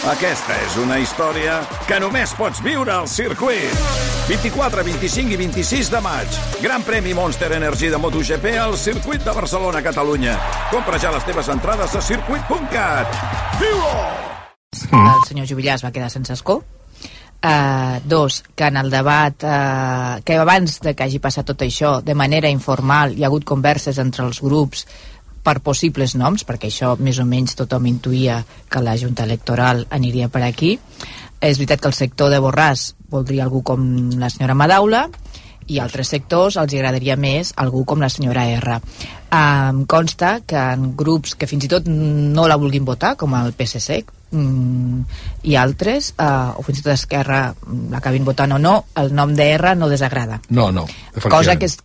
Aquesta és una història que només pots viure al circuit. 24, 25 i 26 de maig. Gran premi Monster Energy de MotoGP al circuit de Barcelona, Catalunya. Compra ja les teves entrades a circuit.cat. Viu-ho! El senyor Juvillà es va quedar sense escó. Dos, que en el debat que abans de que hagi passat tot això de manera informal hi ha hagut converses entre els grups per possibles noms, perquè això més o menys tothom intuïa que la Junta Electoral aniria per aquí. És veritat que el sector de Borràs voldria algú com la senyora Madaula i altres sectors els agradaria més algú com la senyora R. Em consta que en grups que fins i tot no la vulguin votar, com el PSC i altres, o fins i tot Esquerra l'acabin votant o no, el nom de R no desagrada. No. Cosa que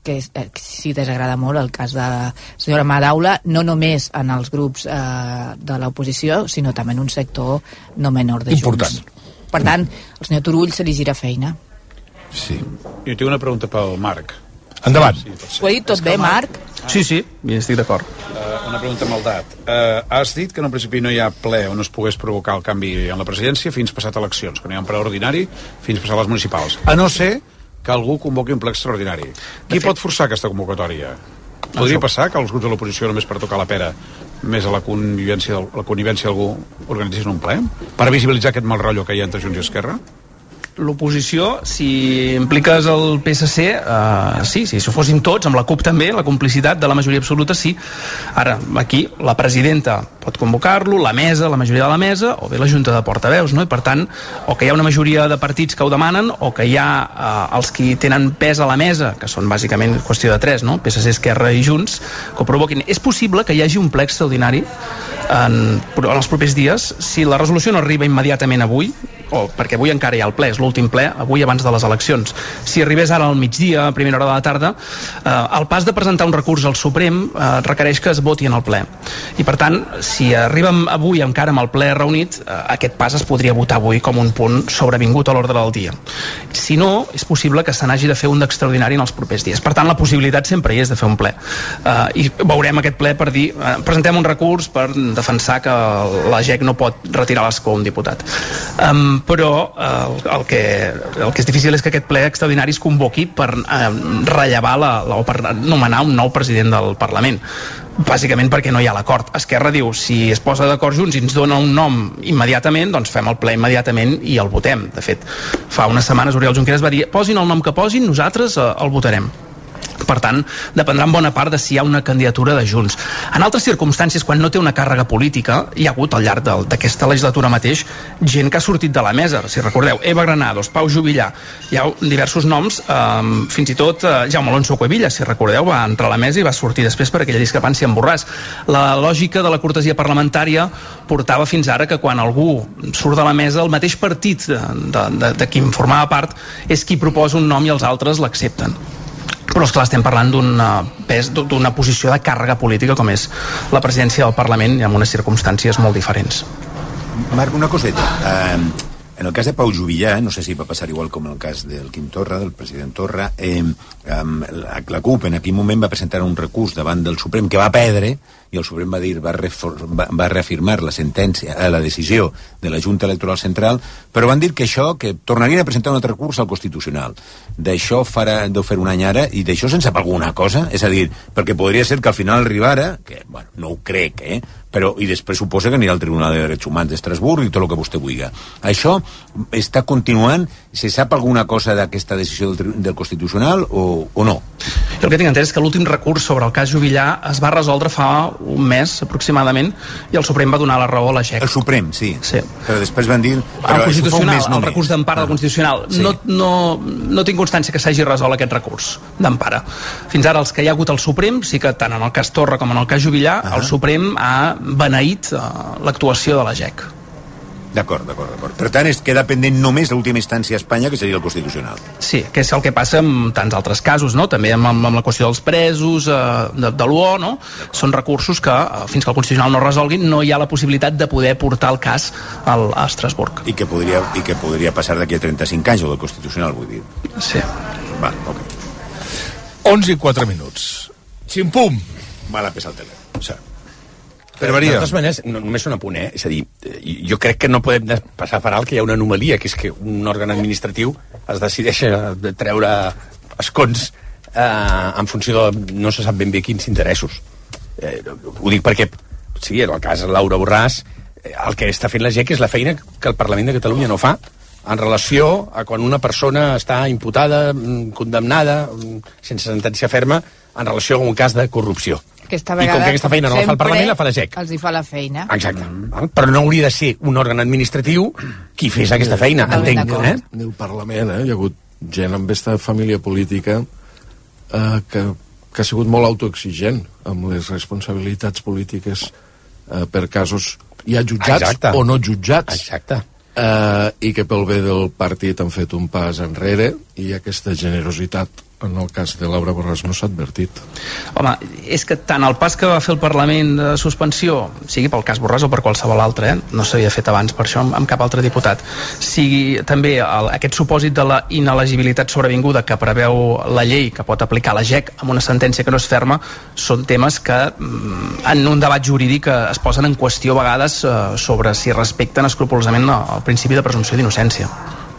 sí desagrada molt el cas de la senyora Madaula, no només en els grups de l'oposició, sinó també en un sector no menor de Junts. Per tant, al senyor Turull se li gira feina. Sí. Jo tinc una pregunta pel Marc. Endavant. Ho he dit tot bé, Marc? Sí, estic d'acord. Una pregunta amb maldat. Has dit que en principi no hi ha ple on es pogués provocar el canvi en la presidència fins passat eleccions, que no hi ha un ple ordinari fins passat les municipals. A no ser que algú convoqui un ple extraordinari. Qui pot forçar aquesta convocatòria? Podria passar que els grups de l'oposició només per tocar la pera més a la connivència d'algú organitzessin un ple? Per visibilitzar aquest mal rotllo que hi ha entre Junts i Esquerra? L'oposició, si impliques el PSC, sí, si fossin tots, amb la CUP també, la complicitat de la majoria absoluta, sí. Ara, aquí, la presidenta pot convocar-lo, la mesa, la majoria de la mesa, o bé la Junta de Portaveus, no? I per tant, o que hi ha una majoria de partits que ho demanen, o que hi ha els que tenen pes a la mesa, que són bàsicament qüestió de tres, no? PSC, Esquerra i Junts, que ho provoquin. És possible que hi hagi un ple extraordinari en els propers dies, si la resolució no arriba immediatament avui, perquè avui encara hi ha el ple, és l'últim ple, avui abans de les eleccions. Si arribés ara al migdia, a primera hora de la tarda, el pas de presentar un recurs al Suprem requereix que es voti en el ple. I per tant, si arribem avui encara amb el ple reunit, aquest pas es podria votar avui com un punt sobrevingut a l'ordre del dia. Si no, és possible que se n'hagi de fer un d'extraordinari en els propers dies. Per tant, la possibilitat sempre hi és de fer un ple. I veurem aquest ple per dir, presentem un recurs per defensar que la GEC no pot retirar l'escó a un diputat. Però el que és difícil és que aquest ple extraordinari es convoqui per rellevar o per nomenar un nou president del Parlament, bàsicament perquè no hi ha l'acord. Esquerra diu, si es posa d'acord Junts i ens dona un nom immediatament, doncs fem el ple immediatament i el votem. De fet, fa unes setmanes Oriol Junqueras va dir, posin el nom que posin, nosaltres el votarem. Per tant, dependrà en bona part de si hi ha una candidatura de Junts. En altres circumstàncies, quan no té una càrrega política, hi ha hagut al llarg d'aquesta legislatura mateix gent que ha sortit de la mesa. Si recordeu, Eva Granados, Pau Juvillà, hi ha diversos noms, fins i tot Jaume Alonso Cuevillas, si recordeu, va entrar a la mesa i va sortir després per aquella discrepància amb Borràs. La lògica de la cortesia parlamentària portava fins ara que quan algú surt de la mesa, el mateix partit de qui en formava part és qui proposa un nom i els altres l'accepten. Però esclar, estem parlant d'una posició de càrrega política com és la presidència del Parlament i en unes circumstàncies molt diferents. Marc, una coseta. En el cas de Pau Juvillà, no sé si va passar igual com en el cas del Quim Torra, del president Torra, la CUP en aquell moment va presentar un recurs davant del Suprem que va perdre, i el Suprem va reafirmar la sentència, la decisió de la Junta Electoral Central, però van dir que això, que tornarien a presentar un altre recurs al Constitucional. D'això deu fer un any ara, i d'això se'n sap alguna cosa? És a dir, perquè podria ser que al final arribara, que, bueno, no ho crec, però, i després suposa que anirà al Tribunal de Drets Humans d'Estrasburg i tot el que vostè vulgui. Això està continuant? Se sap alguna cosa d'aquesta decisió del Constitucional o no? Jo el que tinc entès és que l'últim recurs sobre el cas Juvillà es va resoldre fa un mes aproximadament i el Suprem va donar la raó a la GEC. El Suprem, sí. Però després van dir... El Constitucional, el recurs d'empara del Constitucional. Sí. No tinc constància que s'hagi resolt aquest recurs d'empara. Fins ara els que hi ha hagut al Suprem, sí que tant en el cas Torra com en el cas Juvillà, el Suprem ha beneït l'actuació de la GEC. D'acord. Per tant, queda pendent només l'última instància a Espanya, que seria el Constitucional. Sí, que és el que passa en tants altres casos, no? També amb la qüestió dels presos, de l'UO, no? Són recursos que, fins que el Constitucional no resolgui, no hi ha la possibilitat de poder portar el cas a Estrasburg. I que podria passar d'aquí a 35 anys, o del Constitucional, vull dir. Sí. Va, ok. 11 i 4 minuts. Ximpum! Va la pesa al telèfon. Però, Maria, de totes maneres, només un apunt, és a dir, jo crec que no podem passar per alt que hi ha una anomalia, que és que un òrgan administratiu es decideix de treure escons en funció de no se sap ben bé quins interessos. Ho dic perquè, sí, en el cas de Laura Borràs, el que està fent la GEC és la feina que el Parlament de Catalunya no fa en relació a quan una persona està imputada, condemnada, sense sentència ferma, en relació a un cas de corrupció. Aquesta I com que aquesta feina no la fa el Parlament, la fa la GEC. Els hi fa la feina. Exacte. Però no hauria de ser un òrgan administratiu qui fes aquesta feina, entenc. Del Parlament, hi ha hagut gent amb aquesta família política que ha sigut molt autoexigent amb les responsabilitats polítiques per casos ja jutjats o no jutjats. Exacte. I que pel bé del partit han fet un pas enrere i aquesta generositat en el cas de Laura Borràs no s'ha advertit. Home, és que tant el pas que va fer el Parlament de suspensió, sigui pel cas Borràs o per qualsevol altre, no s'havia fet abans per això amb cap altre diputat, sigui també aquest supòsit de la inelegibilitat sobrevinguda que preveu la llei que pot aplicar la GEC amb una sentència que no és ferma, són temes que en un debat jurídic es posen en qüestió a vegades sobre si respecten escrupolosament el principi de presumpció d'innocència.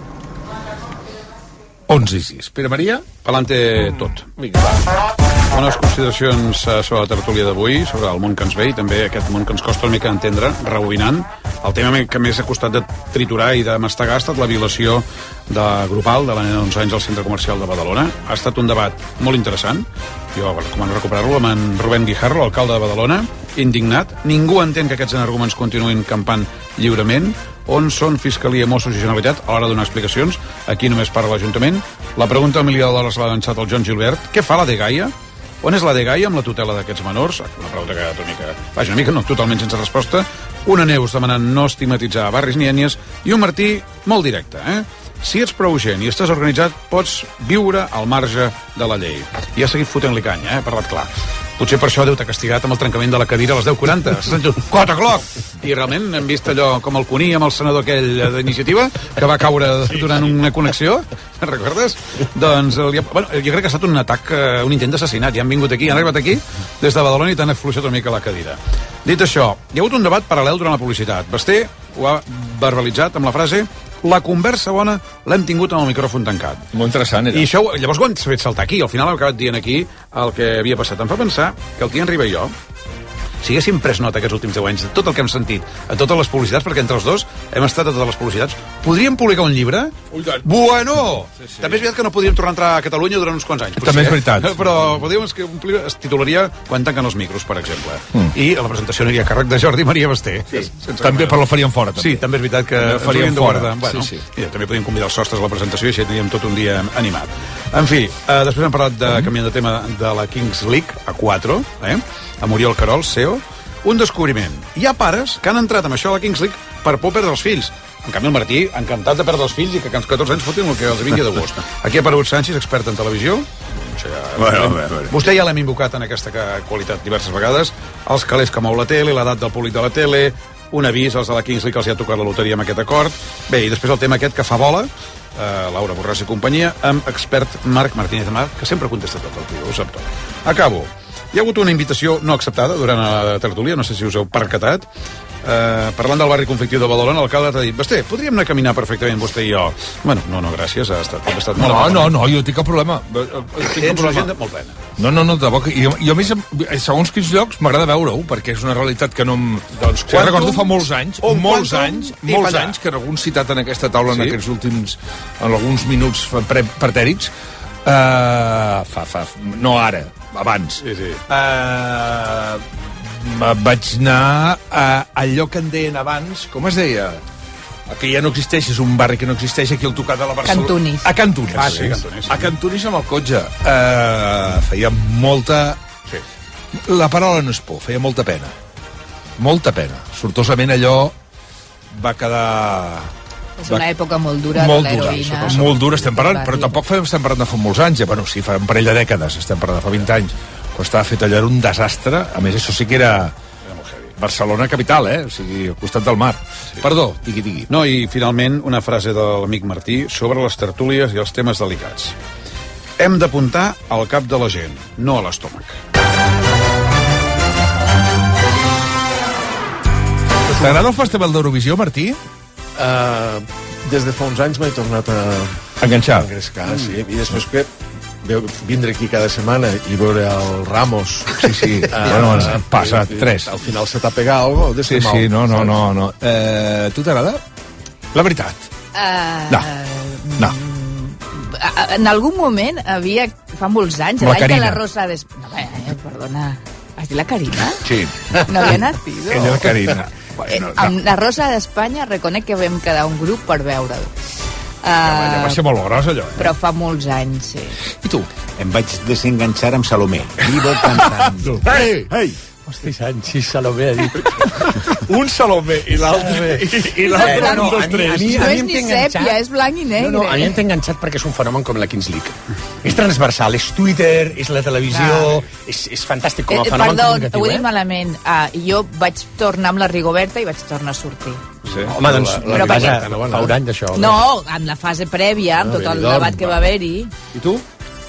11:06. Pere Maria? Palante tot. Vinga, va. Bones consideracions sobre la tertúlia d'avui, sobre el món que ens ve i també aquest món que ens costa una mica entendre, rebobinant. El tema que més ha costat de triturar i de mastegar ha estat la violació de Grupal, de la nena d'11 anys al centre comercial de Badalona. Ha estat un debat molt interessant. Jo recomano recuperar-lo amb en Rubén Guijarro, l'alcalde de Badalona, indignat. Ningú entén que aquests energúmens continuïn campant lliurement. On són Fiscalia, Mossos i Generalitat a l'hora de donar explicacions? Aquí només parla l'Ajuntament. La pregunta a $1 milió l'ha llançat el Joan Gilbert. Què fa la Dgaia? On és la Dgaia amb la tutela d'aquests menors? Una pregunta que ha quedat una mica, no, totalment sense resposta. Una Neus demanant no estigmatitzar barris ni ètnies i un Martí molt directe, Si ets prou gent i estàs organitzat, pots viure al marge de la llei. I ha seguit fotent-li canya, ha parlat clar. Potser per això Déu t'ha castigat amb el trencament de la cadira a les 10:40. S'ha sentit 4 o'clock! I realment hem vist allò com el Cuní amb el senador aquell d'iniciativa, que va caure durant una connexió. Recordes? Doncs, jo crec que ha estat un atac, un intent d'assassinat. Ja han vingut aquí, han arribat aquí, des de Badalona i t'han afluixat una mica la cadira. Dit això, hi ha hagut un debat paral·lel durant la publicitat. Basté ho ha verbalitzat amb la frase: la conversa bona l'hem tingut amb el micròfon tancat. Molt interessant, era. I això, llavors ho han fet saltar aquí. Al final hem acabat dient aquí el que havia passat. Em fa pensar que el Tian Riba i jo, si haguéssim pres nota aquests últims 10 anys de tot el que hem sentit, a totes les publicitats, perquè entre els dos hem estat a totes les publicitats, podríem publicar un llibre? Bueno! Sí. També és veritat que no podríem tornar a entrar a Catalunya durant uns quants anys. Potser, també és veritat. Però podríem que un llibre es titularia Quan tanquen els micros, per exemple. I la presentació aniria a càrrec de Jordi Maria Basté. Sí. També, però la faríem fora, també. Sí, també és veritat que faríem fora. Bueno, sí. I també podríem convidar els sostres a la presentació i així teníem tot un dia animat. En fi, després hem parlat de, canviant de tema, de la Kings League a 4, a Muriel Querol, CEO. Un descobriment. Hi ha pares que han entrat amb això a la Kings League per por perdre els fills. En canvi, el Martí, encantat de perdre els fills i que als 14 anys fotin el que els vingui de gust. Aquí ha aparegut Sánchez, expert en televisió. Vostè ja l'hem invocat en aquesta qualitat diverses vegades. Els calés que mou la tele, l'edat del públic de la tele, un avís als de la Kings League que els hi ha tocat la loteria amb aquest acord. Bé, i després el tema aquest que fa bola, Laura Borràs i companyia, amb expert Marc Martínez Amat, que sempre contesta tot el tio, ho sap tot. Acabo. Hi ha hagut una invitació no acceptada durant la tertúlia, no sé si us heu percatat. Parlant del barri conflictiu de Badalona, l'alcalde t'ha dit: Basté, podríem anar a caminar perfectament vostè i jo. Bueno, no, gràcies, ha estat molt... No, jo tinc cap problema. Tens una agenda molt plena. No, de bo que... Jo a més, segons quins llocs, m'agrada veure-ho, perquè és una realitat que no em... Doncs jo recordo fa molts anys que algun citat en aquesta taula en aquests últims... en alguns minuts pretèrits, no ara, abans. Sí. Vaig anar al lloc que en deien abans, com es deia? Que ja no existeix, és un barri que no existeix aquí al tocat de la Barcelona. Cantunis. A Cantunis. Sí, Cantunis. A Cantunis amb el cotxe. Feia molta... Sí. La paraula no és por, feia molta pena. Molta pena. Sortosament allò va quedar... És una època molt dura de l'heroïna. Molt dura, estem parlant, però tampoc estem parlant de fa molts anys. Bueno, sí, fa un parell de dècades, estem parlant de fa 20 anys. Però estava fet allò, era un desastre. A més, això sí que era Barcelona capital, o sigui, al costat del mar. Sí. Perdó, digui. No, i finalment una frase de l'amic Martí sobre les tertúlies i els temes delicats. Hem d'apuntar al cap de la gent, no a l'estómac. T'agrada el Festival d'Eurovisió, Martí? Des de fa uns anys m'he tornat a enganxar. Engrescar, sí. I després que vindre aquí cada setmana i veure el Ramos. Sí. Bueno, passa 3. Al final se t'ha pegat algo de Sí, no. Tu t'agrada? La veritat. No. En algun moment havia, fa molts anys, La l'any de Carina. la Rosa d'Espanya... No, perdona, has dit la Carina? Sí. No havia nacido. Ella, la Carina. Amb la Rosa d'Espanya reconec que vam quedar un grup per veure'l. Ja va ser molt gros, allò. Però fa molts anys, sí. I tu? Em vaig desenganxar amb Salomé. Vivo cantant. Ei! Hosti, Sanchi, Salomé ha dit. Un Salomé i l'altre... I l'altre, un, dos, tres. No és ni sèpia, és blanc i negre. No, a mi em té enganxat perquè és un fenomen com la Kings League. És transversal, és Twitter, és la televisió, és fantàstic com a fenomen comunicatiu. Perdó, ho he dit malament. Jo vaig tornar amb la Rigoberta i vaig tornar a sortir. Sí. Home, doncs, vaja, no, fa un any d'això. No, amb la fase prèvia, amb tot el debat que va haver-hi. I tu?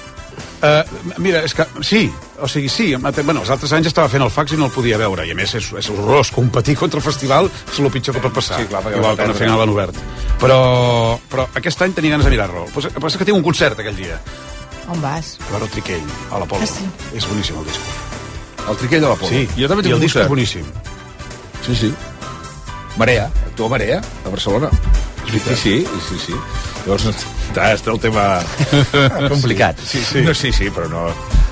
Mira, és que sí, o sigui, sí, bueno, els altres anys estava fent el fax i no el podia veure, i a més és horrorós, competir contra el festival és el pitjor que pot passar, sí, clar, igual que una final en obert, però aquest any tenia ganes de mirar-lo. El que passa que tinc un concert aquell dia. On vas? A veure el Triquell, a l'Apolo. Sí. És boníssim el disc. El Triquell de l'Apolo. Sí, Jo també i tinc el un disc és concert. boníssim. Sí. Marea, actua Marea, a Barcelona. Sí. Llavors, està el tema... Complicat. Sí, però no...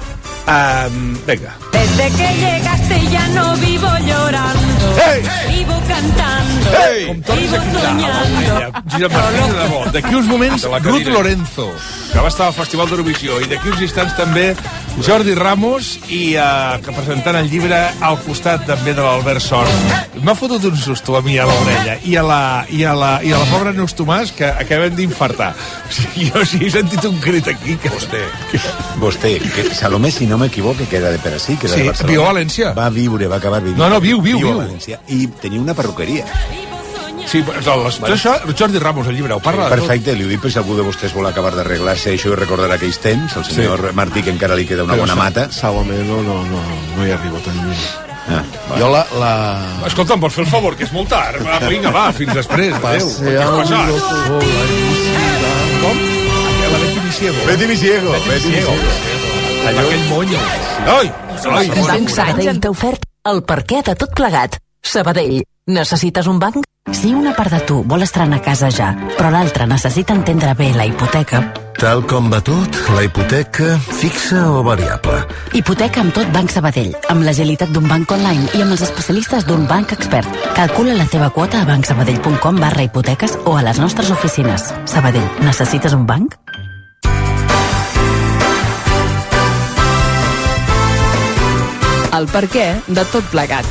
Venga. Desde que llegaste ya no vivo llorando, vivo cantando, vivo soñando. Josep Martí, de debò. D'aquí uns moments, Ruth Lorenzo, que va estar al Festival d'Eurovisió, i d'aquí uns instants també Jordi Ramos, i que presentant el llibre al costat també de l'Albert Sort. M'ha fotut un susto a mi a l'orella i a la pobra Neus Tomàs, que acabem d'infartar. O sigui, jo sí he sentit un crit aquí. Vostè, que Salomé, si no m'equivoco, que era de Perasí, que era de Barcelona. Viu a València. Va acabar vivint. No, viu. A València. I tenia una perruqueria. Sí, però això, Jordi Ramos, el llibre, ho parla de tot. Perfecte, li ho dic per si algú de vostès vol acabar d'arreglar-se això i recordar aquells temps, el senyor Martí, que encara li queda una bona mata. Salomé no hi arribo tan lluny. Jo Escolta, em vols fer el favor, que és molt tard. Vinga, va, fins després. Adéu. Com? La Betty Misiego. Aquell monyo. Banc Sabadell t'ha ofert el perquè de tot plegat. Sabadell, necessites un banc? Si una part de tu vol estrenar casa ja, però l'altra necessita entendre bé la hipoteca... Tal com va tot, la hipoteca fixa o variable? Hipoteca amb tot Banc Sabadell, amb l'agilitat d'un banc online i amb els especialistes d'un banc expert. Calcula la teva quota a bancsabadell.com/hipoteques o a les nostres oficines. Sabadell, necessites un banc? El perquè de tot plegat.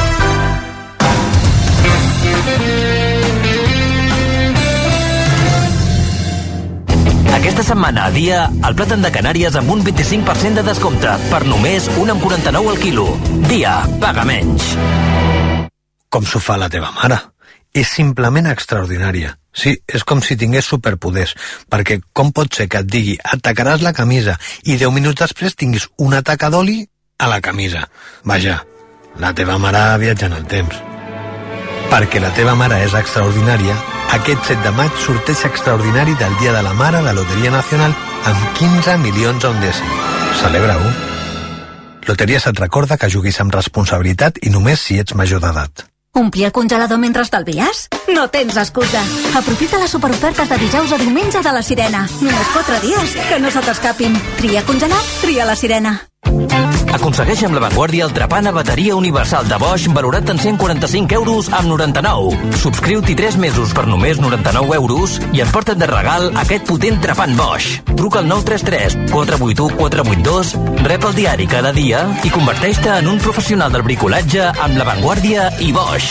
Aquesta setmana a Dia, el plàtan de Canàries amb un 25% de descompte, per només 1,49 al quilo. Dia, paga menys. Com s'ho fa la teva mare? És simplement extraordinària. Sí, és com si tingués superpoders, perquè com pot ser que et digui atacaràs la camisa i 10 minuts després tinguis una taca d'oli a la camisa? Vaja, la teva mare viatja en el temps. Perquè la teva mare és extraordinària, aquest 7 de maig sorteig extraordinari del Dia de la Mare de Loteria Nacional amb 15 milions a un dècim. Celebra-ho. Loteries et recorda que juguis amb responsabilitat i només si ets major d'edat. Omplir el congelador mentre estalvies? No tens excusa. Aprofita les superofertes de dijous a diumenge de la Sirena. Només 4 dies, que no se t'escapin. Tria congelat, tria la Sirena. Aconsegueix amb La Vanguardia el trepant a bateria universal de Bosch valorat en 145 euros amb 99. Subscriu-t'hi 3 mesos per només 99 euros i emporta't de regal aquest potent trepant Bosch. Truca al 933 481 482, rep el diari cada dia i converteix-te en un professional del bricolatge amb La Vanguardia i Bosch.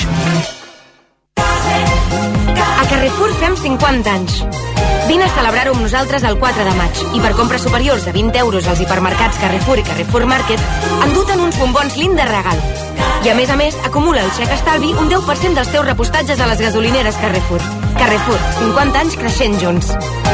A Carrefour fem 50 anys. Vine a celebrar-ho amb nosaltres el 4 de maig i per compres superiors de 20 euros als hipermercats Carrefour i Carrefour Market enduten uns bombons Lind de regal. I a més, acumula el xec estalvi un 10% dels teus repostatges a les gasolineres Carrefour. Carrefour, 50 anys creixent junts.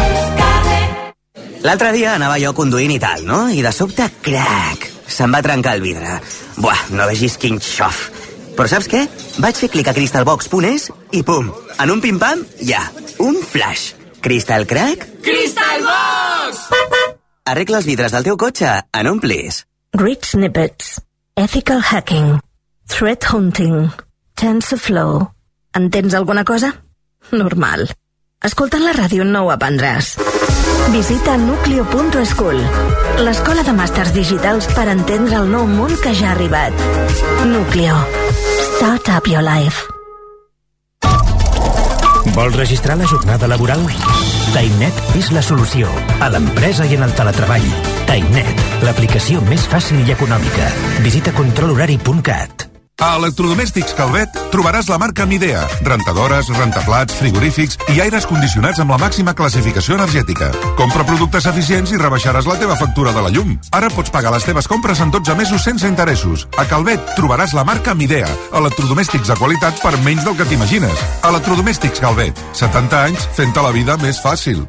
L'altre dia anava jo conduint i tal, no? I de sobte, crac, se'm va trencar el vidre. Buah, no vegis quin xof. Però saps què? Vaig fer clic a crystalbox.es i pum, en un pim-pam, ja, un flash. Crystal Crack? Crystalbox! Arregla els vidres del teu cotxe en un plis. Grid snippets, ethical hacking, threat hunting, TensorFlow. Entens alguna cosa? Normal. Escoltant la ràdio no ho aprendràs. Visita nucleo.school, l'escola de màsters digitals per entendre el nou món que ja ha arribat. Nucleo. Start up your life. Vols registrar la jornada laboral? TimeNet és la solució a l'empresa i en el teletreball. TimeNet, l'aplicació més fàcil i econòmica. Visita controlhorari.cat. A Electrodomèstics Calvet trobaràs la marca Midea, rentadores, rentaplats, frigorífics i aires condicionats amb la màxima classificació energètica. Compra productes eficients i rebaixaràs la teva factura de la llum. Ara pots pagar les teves compres en 12 mesos sense interessos. A Calvet trobaràs la marca Midea, electrodomèstics de qualitat per menys del que t'imagines. Electrodomèstics Calvet, 70 anys fent-te la vida més fàcil.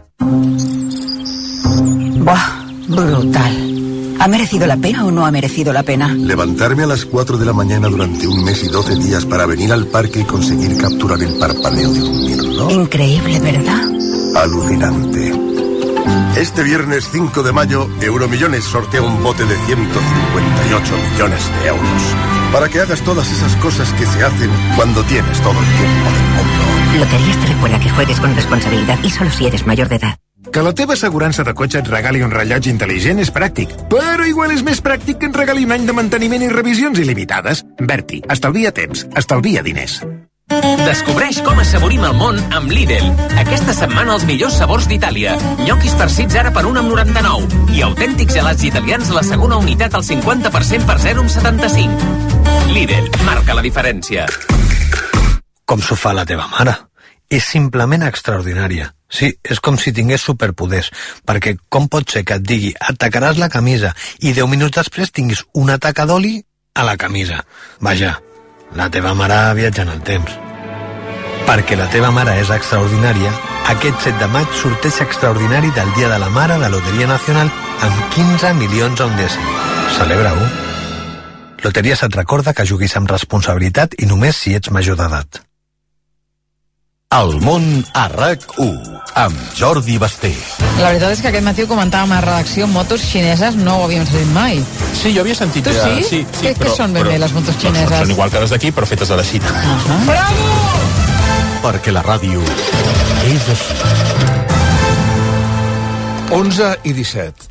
Buah, brutal. ¿Ha merecido la pena o no ha merecido la pena? Levantarme a las 4 de la mañana durante un mes y 12 días para venir al parque y conseguir capturar el parpadeo de un mirlo. Increíble, ¿verdad? Alucinante. Este viernes 5 de mayo, Euromillones sortea un bote de 158 millones de euros. Para que hagas todas esas cosas que se hacen cuando tienes todo el tiempo del mundo. Loterías te recuerda que juegues con responsabilidad y solo si eres mayor de edad. Que la teva assegurança de cotxe et regali un rellotge intel·ligent és pràctic, però igual és més pràctic que et regali un any de manteniment i revisions il·limitades. Berti, estalvia temps, estalvia diners. Descobreix com assaborim el món amb Lidl. Aquesta setmana els millors sabors d'Itàlia. Gnocchis farcits ara per 1,99. I autèntics gelats italians a la segona unitat al 50% per 0,75. Lidl, marca la diferència. Com s'ho fa la teva mare? És simplement extraordinària. Sí, és com si tingués superpoders, perquè com pot ser que et digui atacaràs la camisa i 10 minuts després tinguis una taca d'oli a la camisa? Vaja, la teva mare viatja en el temps. Perquè la teva mare és extraordinària, aquest 7 de maig sorteig extraordinari del Dia de la Mare de Loteria Nacional amb 15 milions a un dècim. Celebra-ho. Loteries et recorda que juguis amb responsabilitat i només si ets major d'edat. El món a RAC1 amb Jordi Basté. La veritat és que aquest matí ho comentàvem a la redacció, motos xineses no ho havíem sentit mai. Sí, jo havia sentit... Tu sí? Què són ben bé les motos xineses? Són igual que les d'aquí, però fetes a la Xina. Bravo! Perquè la ràdio és així. 11 i 17.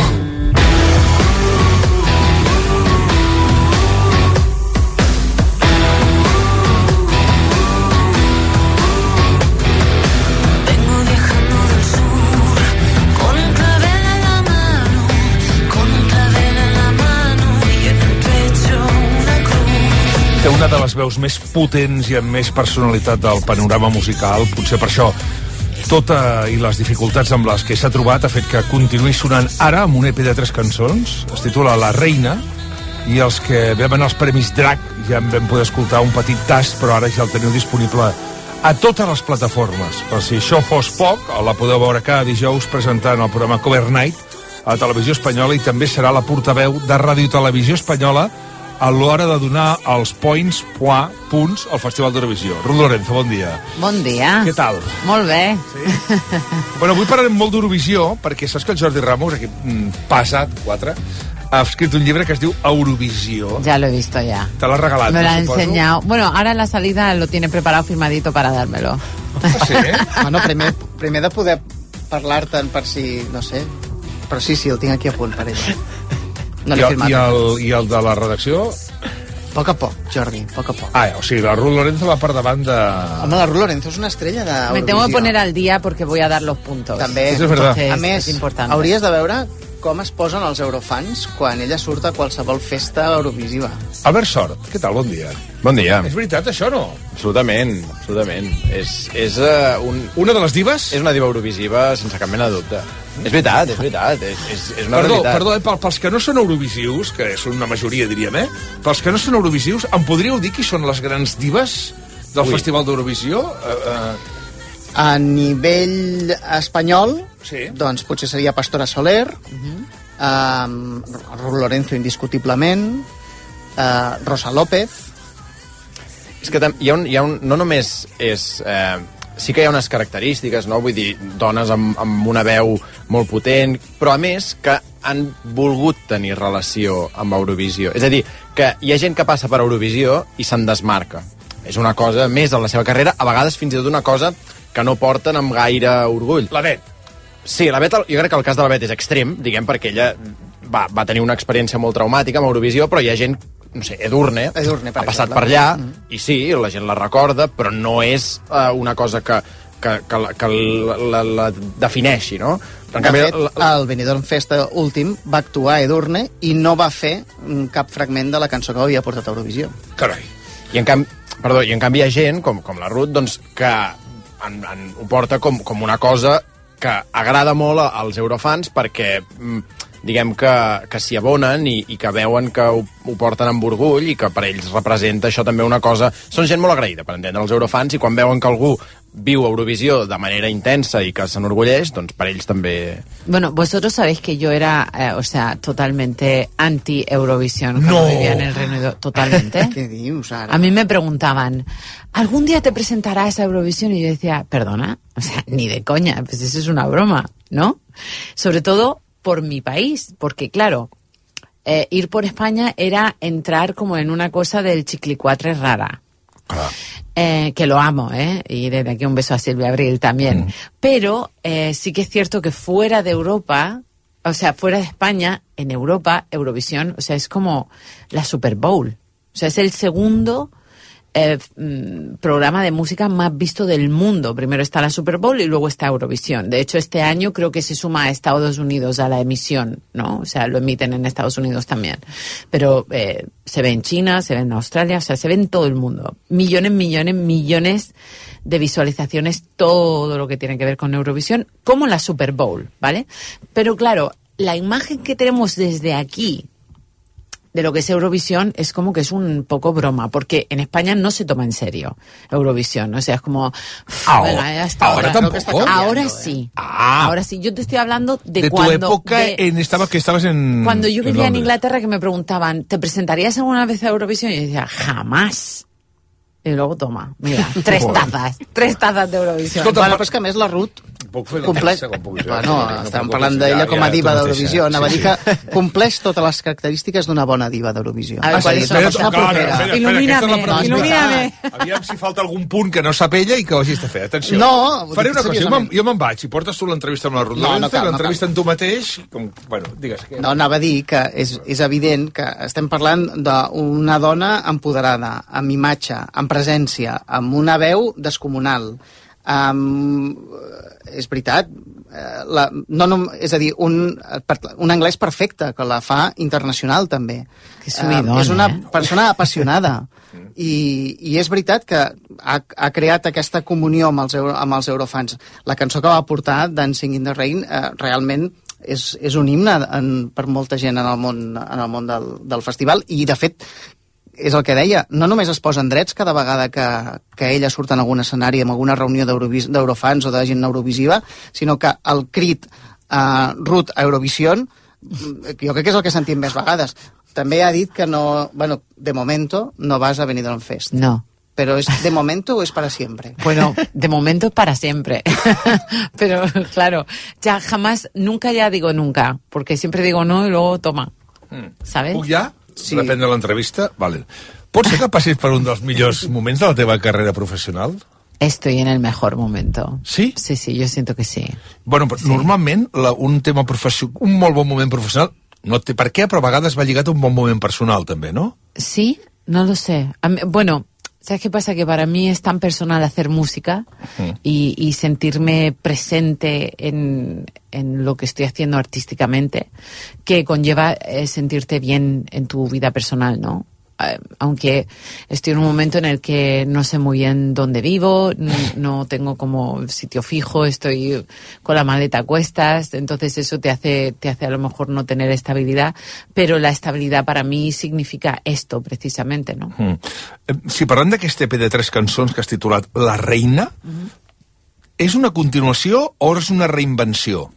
Té una de les veus més potents i amb més personalitat del panorama musical, potser per això tota i les dificultats amb les que s'ha trobat ha fet que continuï sonant ara amb un EP de 3 cançons, es titula La Reina, i els que vam anar als Premis Drac ja en vam poder escoltar un petit tast, però ara ja el teniu disponible a totes les plataformes. Per si això fos poc, la podeu veure cada dijous presentant el programa Cover Night a Televisió Espanyola i també serà la portaveu de Ràdio Televisió Espanyola a l'hora de donar els punts al Festival d'Eurovisió. Ruth Lorenzo, bon dia. Bon dia. Què tal? Molt bé. Sí? Bueno, avui parlarem molt d'Eurovisió, perquè saps que el Jordi Ramos, aquí passat, 4, ha escrit un llibre que es diu Eurovisió. Ya lo he visto ya. Te l'ha regalat, me lo ha suposo? enseñado. Bueno, ahora en la salida lo tiene preparado firmadito para dármelo. Sí? Bueno, primer de poder parlar-te'n per si, no sé, però sí, el tinc aquí a punt per ell. No l'he firmat. I el de la redacció? A poc a poc, Jordi, a poc a poc. O sigui, la Ruth Lorenzo va per davant de... Home, la Ruth Lorenzo és una estrella d'Eurovisió. Me tengo que poner al día porque voy a dar los puntos. També. Eso es verdad. A més, hauries de veure com es posen els eurofans quan ella surt a qualsevol festa eurovisiva. Albert Sort, què tal? Bon dia. Bon dia. És veritat, això, no? Absolutament, absolutament. És una de les divas? És una diva eurovisiva, sense cap mena de dubte. És veritat, és veritat. És una realitat. Perdó, pels que no són eurovisius, que són una majoria, diríem, pels que no són eurovisius, em podríeu dir qui són les grans divas del Festival d'Eurovisió? A nivell espanyol, sí, doncs potser seria Pastora Soler, Ruth Lorenzo indiscutiblement, Rosa López, És que no només és... sí que hi ha unes característiques, no? Vull dir, dones amb una veu molt potent, però a més que han volgut tenir relació amb Eurovisió. És a dir, que hi ha gent que passa per Eurovisió i se'n desmarca. És una cosa més en la seva carrera, a vegades fins i tot una cosa que no porten amb gaire orgull. La Bet. Sí, la Bet, jo crec que el cas de la Bet és extrem, diguem, perquè ella va tenir una experiència molt traumàtica amb Eurovisió, però hi ha gent, no sé, Edurne ha passat per allà, i sí, la gent la recorda, però no és una cosa que la defineixi, no? De fet, el Benidorm Festa últim va actuar a Edurne i no va fer cap fragment de la cançó que havia portat a Eurovisió. Carai. I en canvi hi ha gent, com la Ruth, doncs, que ho porta com una cosa que agrada molt als eurofans perquè diguem que s'hi abonen i que veuen que ho porten amb orgull i que per ells representa això també una cosa... Són gent molt agraïda, per entendre els eurofans, i quan veuen que algú viu Eurovisió de manera intensa y que s'enorgulleix, doncs per ells també... Bueno, vosotros sabéis que yo era, totalmente anti-Eurovisión cuando vivía en el Reino Unido, totalmente. ¿Qué dius, ara? A mí me preguntaban, ¿algún día te presentarás a Eurovisión? Y yo decía, perdona, ni de coña, pues eso es una broma, ¿no? Sobre todo por mi país, porque claro, ir por España era entrar como en una cosa del chiclicuatre rara. Que lo amo, y desde aquí un beso a Silvia Abril también. Pero sí que es cierto que fuera de Europa, o sea, fuera de España, en Europa, Eurovisión, o sea, es como la Super Bowl. O sea, es el segundo programa de música más visto del mundo. Primero está la Super Bowl y luego está Eurovisión. De hecho, este año creo que se suma a Estados Unidos a la emisión, ¿no? O sea, lo emiten en Estados Unidos también. Pero se ve en China, se ve en Australia, o sea, se ve en todo el mundo. Millones de visualizaciones, todo lo que tiene que ver con Eurovisión, como la Super Bowl, ¿vale? Pero claro, la imagen que tenemos desde aquí de lo que es Eurovisión es como que es un poco broma, porque en España no se toma en serio Eurovisión, o sea, es como... Ahora tampoco. Ahora sí. Ahora sí. Yo te estoy hablando de cuando... tu época que estabas en... Cuando yo vivía en Inglaterra, que me preguntaban, ¿te presentarías alguna vez a Eurovisión? Y yo decía, jamás. I luego, toma, mira, 3 tazas d'Eurovisió. Bueno, però és que a més la Ruth compleix... Bueno, estàvem parlant d'ella com a diva d'Eurovisió. Anava a dir que compleix totes les característiques d'una bona diva d'Eurovisió. Il·lumina-me. Aviam si falta algun punt que no sap ella i que ho hagis de fer. Atenció. No, faré una cosa, jo me'n vaig i portes tu l'entrevista amb la Ruth Lorenzo, l'entrevista amb tu mateix... Bueno, digues. No, anava a dir que és evident que estem parlant d'una dona empoderada, amb imatge, amb presència, amb una veu descomunal. És veritat, és a dir, un anglès perfecte, que la fa internacional també. És una persona apassionada. I és veritat que ha creat aquesta comunió amb els eurofans. La cançó que va portar, Dancing in the Rain, realment és un himne per molta gent en el món del festival, i de fet és el que deia, no només es posen drets cada vegada que ella surt en algun escenari, en alguna reunió d'eurofans o de gent eurovisiva, sinó que el crit Ruth a Eurovision, jo crec que és el que sentim més vegades. També ha dit que no, bueno, de momento no vas a Benidorm Fest. No. ¿Pero es de momento o es para siempre? Bueno, de momento es para siempre. Pero, claro, ya jamás, nunca ya digo nunca, porque siempre digo no y luego toma. ¿Sabes? Puc ja? Sí. Depèn de l'entrevista? Vale. Pot ser que passis per un dels millors moments de la teva carrera professional? Estoy en el mejor momento. ¿Sí? Sí, yo siento que sí. Bueno, però normalment un tema professional, un molt bon moment professional, no té per què, però a vegades va lligat a un bon moment personal també, ¿no? Sí, no lo sé. Bueno, ¿sabes qué pasa? Que para mí es tan personal hacer música y sentirme presente en lo que estoy haciendo artísticamente, que conlleva sentirte bien en tu vida personal, ¿no? Aunque estoy en un momento en el que no sé muy bien dónde vivo, no tengo como sitio fijo, estoy con la maleta a cuestas, entonces eso te hace a lo mejor no tener estabilidad, pero la estabilidad para mí significa esto precisamente, ¿no? Si parlem d'aquest EP de 3 cançons que has titulat La Reina, és una continuació o és una reinvenció?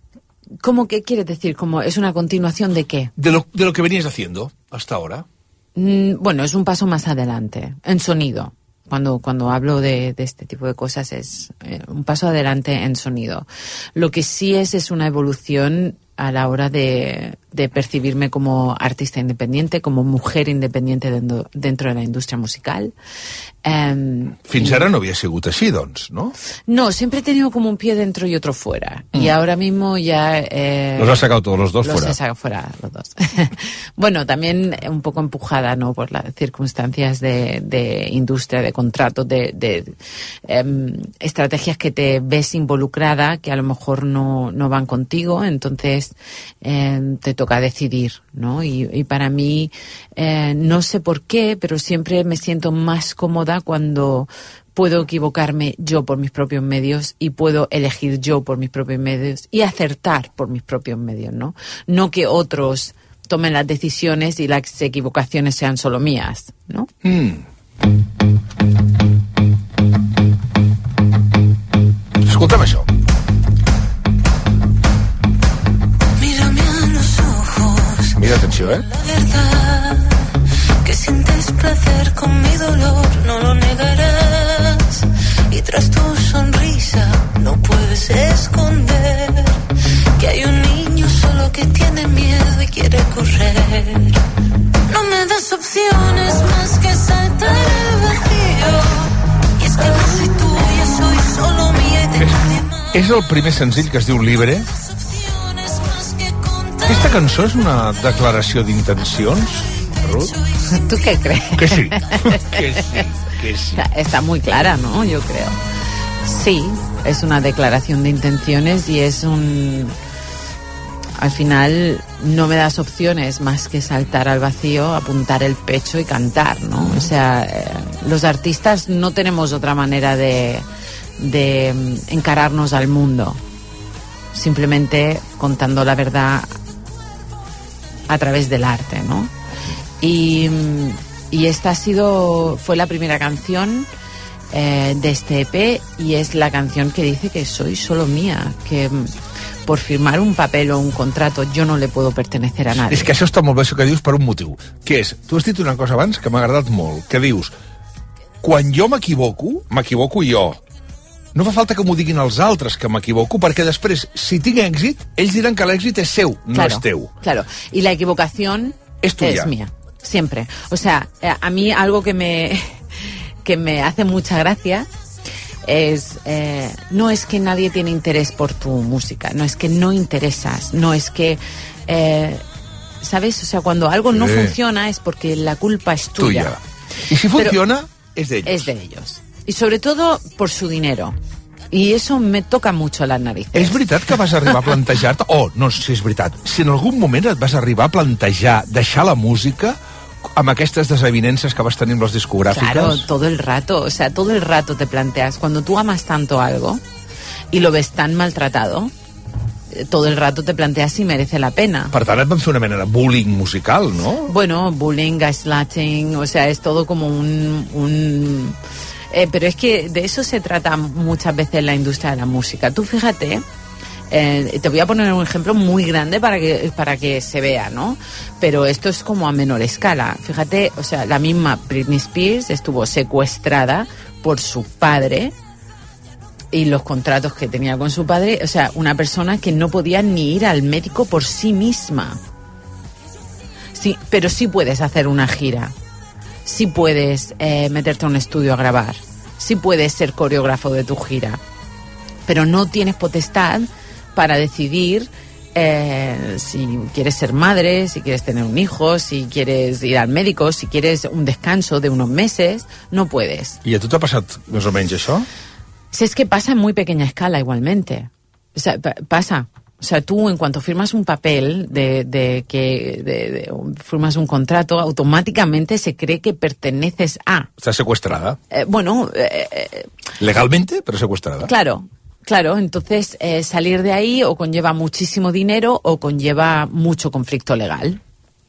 ¿Cómo que quieres decir? ¿Cómo es una continuación de qué? De lo que venías haciendo hasta ahora. Bueno, es un paso más adelante, en sonido. Cuando hablo de este tipo de cosas es un paso adelante en sonido. Lo que sí es una evolución a la hora de percibirme como artista independiente, como mujer independiente dentro de la indústria musical. Fins ara no havia sigut així, doncs, ¿no? No, siempre he tenido como un pie dentro y otro fuera. Y ahora mismo ya... Los has sacado todos los dos fuera. Los he sacado fuera, los dos. Bueno, también un poco empujada, ¿no? Por las circunstancias de industria, de contratos, de estrategias que te ves involucrada, que a lo mejor no van contigo, entonces te toca decidir, ¿no? Y para mí, no sé por qué, pero siempre me siento más cómoda cuando puedo equivocarme yo por mis propios medios y puedo elegir yo por mis propios medios y acertar por mis propios medios, ¿no? No que otros tomen las decisiones y las equivocaciones sean solo mías, ¿no? Escolta'm això. Mírame a los ojos. Mira, atenció, La verdad, que sientes placer con mi dolor, no lo negarás. Y tras tu sonrisa no puedes esconder que hay un niño solo que tiene miedo y quiere correr. No me das opciones más que saltar al vacío. Y es que no soy tuya, soy solo mía y de nadie más. És el primer senzill que es diu Libre. Aquesta cançó és una declaració d'intencions, Ruth? ¿Tú qué crees? Que sí. Que sí. Está muy clara, ¿no? Yo creo. Sí, es una declaración de intenciones y es un... Al final no me das opciones más que saltar al vacío, apuntar el pecho y cantar, ¿no? O sea, los artistas no tenemos otra manera de encararnos al mundo. Simplemente contando la verdad a través del arte, ¿no? Y esta fue la primera canción de este EP y es la canción que dice que soy solo mía, que por firmar un papel o un contrato jo no le puedo pertenecer a nadie. És que això està molt bé, això que dius, per un motiu, que és, tu has dit una cosa abans que m'ha agradat molt, que dius, quan jo m'equivoco jo. No fa falta que m'ho diguin els altres que m'equivoco, perquè després, si tinc èxit, ells diran que l'èxit és seu, no és teu. Claro, y la equivocación es mía, siempre. O sea, a mí algo que me hace mucha gracia es, no es que nadie tiene interés por tu música, no es que no interesas, no es que, ¿sabes? O sea, cuando algo no funciona es porque la culpa es tuya. Y si funciona, es de ellos. Es de ellos. Y sobre todo por su dinero. I eso me toca mucho las narices. És veritat que vas arribar a plantejar-te... no sé si és veritat. Si en algun moment et vas arribar a plantejar deixar la música amb aquestes desavinences que vas tenir amb les discogràfiques? Claro, todo el rato. O sea, todo el rato te planteas. Cuando tú amas tanto algo y lo ves tan maltratado, todo el rato te planteas si merece la pena. Per tant, et van fer una mena de bullying musical, no? Bueno, bullying, gaslighting, o sea, es todo como un pero es que de eso se trata muchas veces la industria de la música. Tú fíjate, te voy a poner un ejemplo muy grande para que se vea, ¿no? Pero esto es como a menor escala. Fíjate, o sea, la misma Britney Spears estuvo secuestrada por su padre y los contratos que tenía con su padre. O sea, una persona que no podía ni ir al médico por sí misma. Sí, pero sí puedes hacer una gira. Sí puedes meterte a un estudio a grabar, sí puedes ser coreógrafo de tu gira, pero no tienes potestad para decidir si quieres ser madre, si quieres tener un hijo, si quieres ir al médico, si quieres un descanso de unos meses, no puedes. I a tu t'ha passat més o menys això? Si es que pasa en muy pequeña escala igualmente. O sea, pasa. O sea, tú en cuanto firmas un papel firmas un contrato, automáticamente se cree que perteneces a... Estás secuestrada. Legalmente, pero secuestrada. Claro, entonces salir de ahí o conlleva muchísimo dinero o conlleva mucho conflicto legal.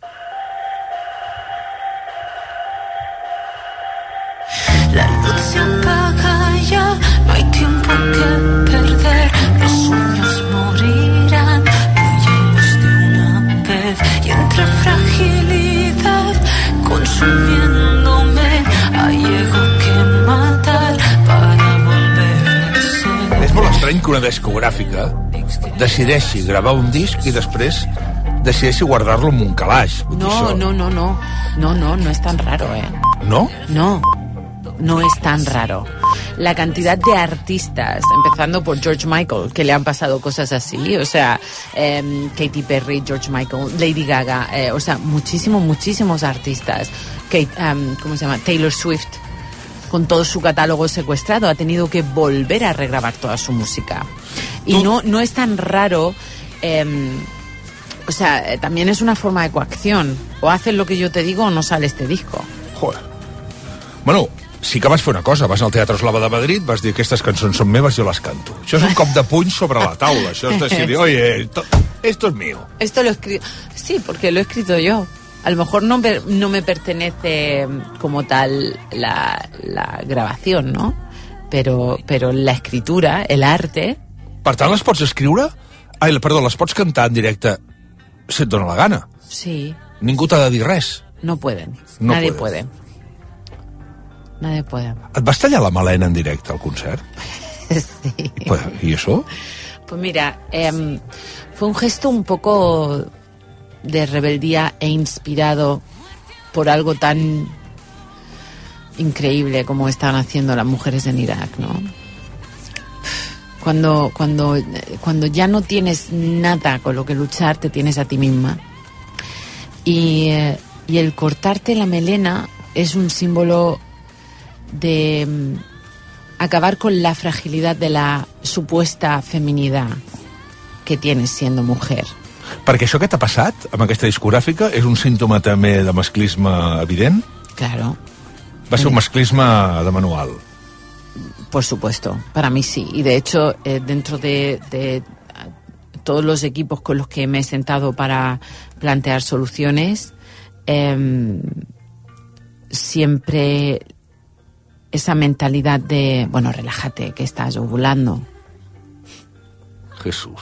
La luz se apaga ya, no hay tiempo que perder, los sueños morirán, huyamos de una vez y entre fragilidad con su estrany que una discogràfica decideixi gravar un disc i després decideixi guardar-lo en un calaix. No es tan raro, ¿No? No es tan raro. La cantidad de artistas, empezando por George Michael, que le han pasado cosas así, o sea, Katy Perry, George Michael, Lady Gaga, o sea, muchísimos artistas. ¿Cómo se llama? Taylor Swift, con todo su catálogo secuestrado, ha tenido que volver a regrabar toda su música. Y no es tan raro, o sea, también es una forma de coacción. O haces lo que yo te digo o no sale este disco. Joder. Bueno, sí que vas fer una cosa, vas al Teatre Eslava de Madrid, vas dir aquestes cançons són meves, jo les canto. Això és un cop de puny sobre la taula, això és decidir, oye, esto es mío. Esto lo he escrito, sí, porque lo he escrito yo. A lo mejor no me pertenece como tal la grabación, ¿no? Pero la escritura, el arte... Per tant, les pots escriure? Les pots cantar en directe si et dona la gana? Sí. Ningú t'ha de dir res? No pueden. Nadie puede. Et vas tallar la melena en directe al concert? Sí. ¿Y eso? Pues mira, fue un gesto un poco de rebeldía e inspirado por algo tan increíble como están haciendo las mujeres en Irak, ¿no? Cuando ya no tienes nada con lo que luchar, te tienes a ti misma. Y el cortarte la melena es un símbolo de acabar con la fragilidad de la supuesta feminidad que tienes siendo mujer. Perquè això que t'ha passat amb aquesta discogràfica és un símptoma també de masclisme evident? Claro. Va ser un masclisme de manual. Por supuesto, para mí sí. Y de hecho, dentro de todos los equipos con los que me he sentado para plantear soluciones, siempre esa mentalidad de, bueno, relájate, que estás ovulando. Jesús.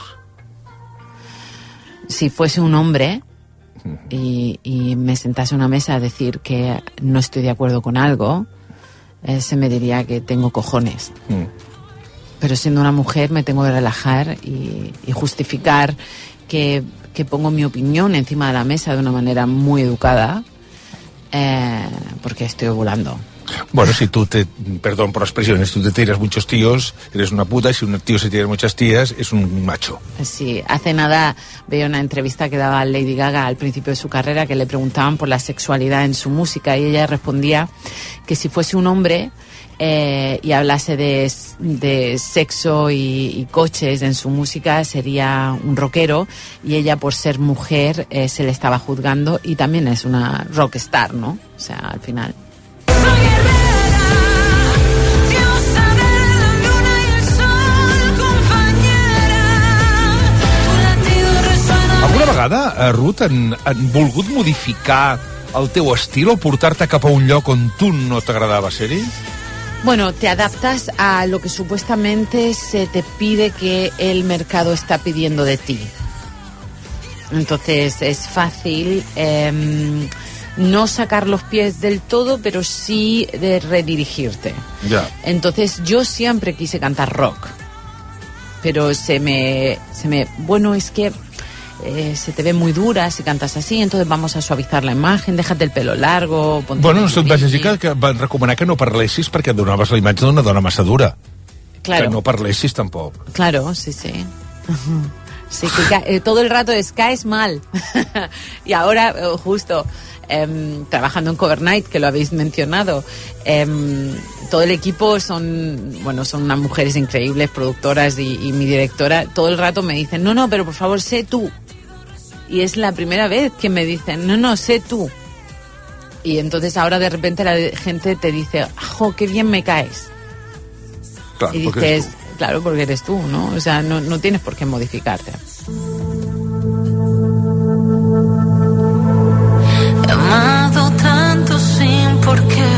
Si fuese un hombre y me sentase a una mesa a decir que no estoy de acuerdo con algo, se me diría que tengo cojones. Pero siendo una mujer me tengo que relajar y justificar que pongo mi opinión encima de la mesa de una manera muy educada, porque estoy ovulando. Bueno, si tú perdón por las expresiones, tú te tiras muchos tíos, eres una puta, y si un tío se tira muchas tías, es un macho. Sí, hace nada veía una entrevista que daba Lady Gaga al principio de su carrera, que le preguntaban por la sexualidad en su música, y ella respondía que si fuese un hombre y hablase de sexo y coches en su música, sería un rockero, y ella, por ser mujer, se le estaba juzgando, y también es una rockstar, ¿no? O sea, al final... Alguna vegada, Ruth, han volgut modificar el teu estil o portar-te cap a un lloc on tu no t'agradava ser-hi? Bueno, te adaptas a lo que supuestamente se te pide que el mercado está pidiendo de ti. Entonces es fácil no sacar los pies del todo, pero sí de redirigirte. Ya. Entonces yo siempre quise cantar rock, pero bueno, es que se te ve muy dura si cantas así, entonces vamos a suavizar la imagen, déjate el pelo largo... Bueno, et vaig llegir que van recomanar que no parlessis perquè et donaves la imatge d'una dona massa dura. Claro. Que no parlessis tampoc. Claro, sí. Sí, que todo el rato caes mal. Y ahora, justo... trabajando en Cover Night, que lo habéis mencionado, todo el equipo son unas mujeres increíbles, productoras y mi directora, todo el rato me dicen, no, pero por favor, sé tú. Y es la primera vez que me dicen, no, sé tú. Y entonces ahora de repente la gente te dice, ¡jo, qué bien me caes! Claro, y dices, claro, porque eres tú, ¿no? O sea, no tienes por qué modificarte. He amado tanto sin por qué.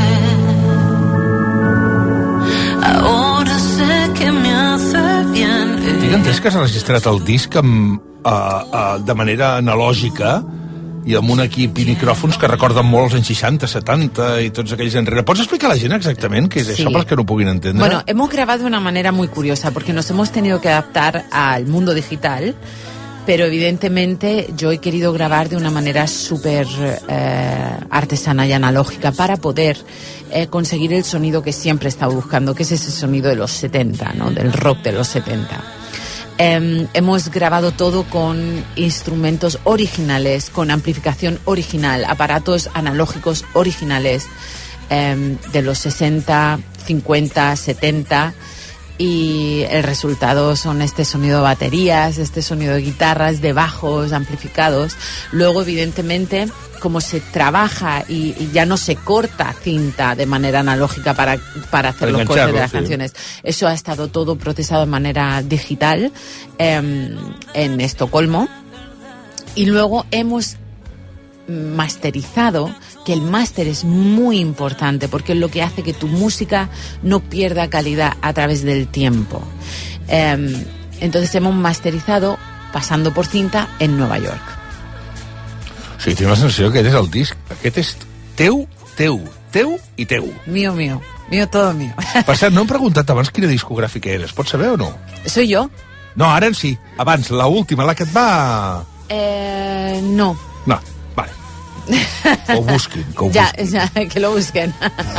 Ahora sé que me hace bien. Tinc entès que has registrat el disc de manera analògica i amb un equip i micròfons que recorden molt els anys 60, 70 y tots aquells enrere. ¿Pots explicar a la gent exactament què és això, per que no puguin entendre? Bueno, hemos grabado de una manera muy curiosa porque nos hemos tenido que adaptar al mundo digital, pero evidentemente yo he querido grabar de una manera súper artesana y analógica para poder conseguir el sonido que siempre he estado buscando, que es ese sonido de los 70, ¿no? Del rock de los 70. Hemos grabado todo con instrumentos originales, con amplificación original, aparatos analógicos originales de los 60, 50, 70, y el resultado son este sonido de baterías, este sonido de guitarras, de bajos amplificados. Luego, evidentemente, como se trabaja y ya no se corta cinta de manera analógica para hacer los cortes de las canciones, eso ha estado todo procesado de manera digital en Estocolmo. Y luego hemos masterizado, que el máster es muy importante porque es lo que hace que tu música no pierda calidad a través del tiempo. Entonces hemos masterizado pasando por cinta en Nueva York. Sí, tinc la sensació que aquest és el disc. Aquest és teu i teu. Mío, todo mío. Per cert, no hem preguntat abans quina discogràfica eres. Pots saber o no? Soy yo. No, ara sí. Abans, la última, la que et va... No. No, vale. Que ho busquin, que ho busquin. Ja, que lo busquen.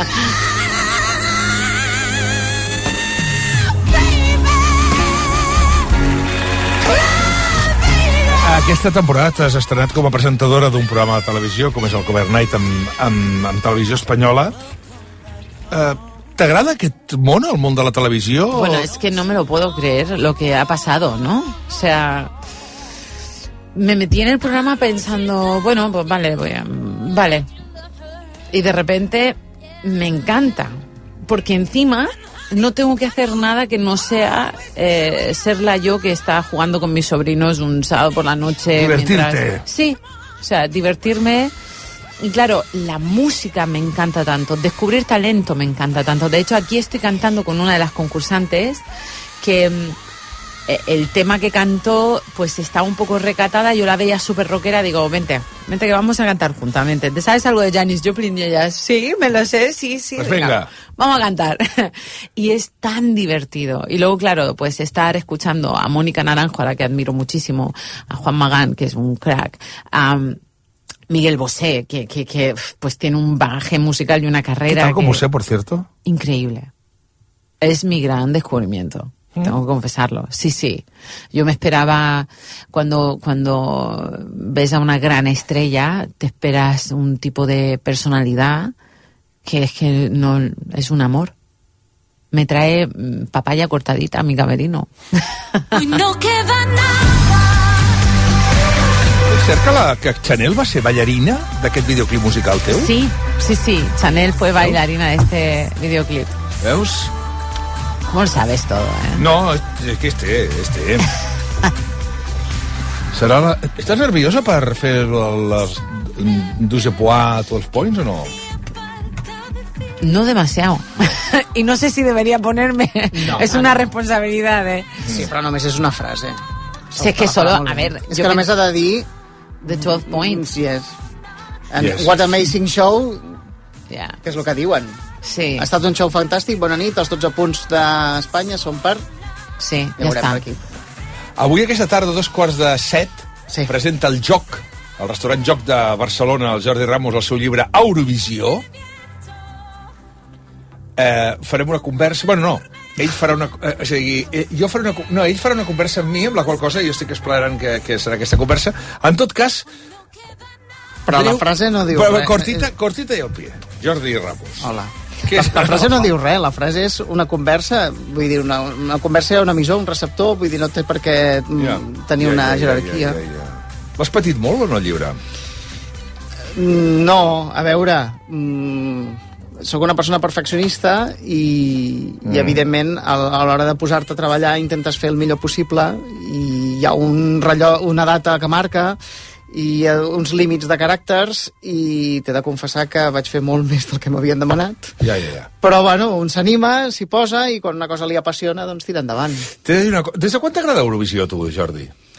Aquesta temporada t'has estrenat com a presentadora d'un programa de televisió, com és el Cover Night amb televisió espanyola. ¿T'agrada aquest món, el món de la televisió? Bueno, es que no me lo puedo creer lo que ha pasado, ¿no? O sea, me metí en el programa pensando, bueno, pues vale. Y de repente me encanta, porque encima no tengo que hacer nada que no sea serla yo que está jugando con mis sobrinos un sábado por la noche. Divertirte. Sí, o sea, divertirme. Y claro, la música me encanta tanto, descubrir talento me encanta tanto. De hecho, aquí estoy cantando con una de las concursantes que el tema que cantó pues estaba un poco recatada. Yo la veía súper rockera, digo, vente que vamos a cantar juntamente. ¿Te sabes algo de Janis Joplin? Y ella, sí, me lo sé, sí. Pues venga. Vamos a cantar. Y es tan divertido. Y luego, claro, pues estar escuchando a Mónica Naranjo, a la que admiro muchísimo, a Juan Magán, que es un crack, a Miguel Bosé, que pues tiene un bagaje musical y una carrera. ¿Qué tal con Bosé, por cierto? Increíble. Es mi gran descubrimiento. Tengo que confesarlo. Sí. Yo me esperaba, cuando ves a una gran estrella, te esperas un tipo de personalidad que es que no es un amor. Me trae papaya cortadita a mi camerino. Hoy no queda nada. És cert que Chanel va ser ballarina d'aquest videoclip musical teu? Sí. Chanel fue bailarina de este videoclip. Veus? ¿Cómo lo sabes todo, eh? No, és que este. Serà la... Estàs nerviosa per fer les 12 poids o els points o no? No demasiado. Y no sé si debería ponerme. No, es una responsabilidad, eh? Sí, però només és una frase. Si és que solo... A ver... És que només ha de dir... The 12 points. Yes. And yes. What amazing show... Yeah. Que és el que diuen. Sí. Ha estat un show fantàstic, bona nit, els 12 punts d'Espanya són per... Sí, ja està. Aquí. Avui aquesta tarda, 7:15, presenta el Joc, el restaurant Joc de Barcelona, el Jordi Ramos, el seu llibre Eurovisió. Farem una conversa... Bueno, no, ell farà una... és a dir, jo faré una... No, ell farà una conversa amb mi, amb la qual cosa jo estic esperant que serà aquesta conversa. En tot cas... Però la frase no diu res. Cortita i al pie. Jordi Ramos. Hola. La frase no diu res, la frase és una conversa, vull dir, una conversa, un emissor, un receptor, vull dir, no té per què tenir una jerarquia. L'has patit molt o no, el llibre? No, a veure, sóc una persona perfeccionista i evidentment, a l'hora de posar-te a treballar intentes fer el millor possible i hi ha una data que marca i uns límits de caràcters i t'he de confessar que vaig fer molt més del que m'havien demanat. Ja. Però, bueno, un s'anima, s'hi posa i quan una cosa li apassiona, doncs tira endavant. Des de quan t'agrada Eurovisió, tu, Jordi?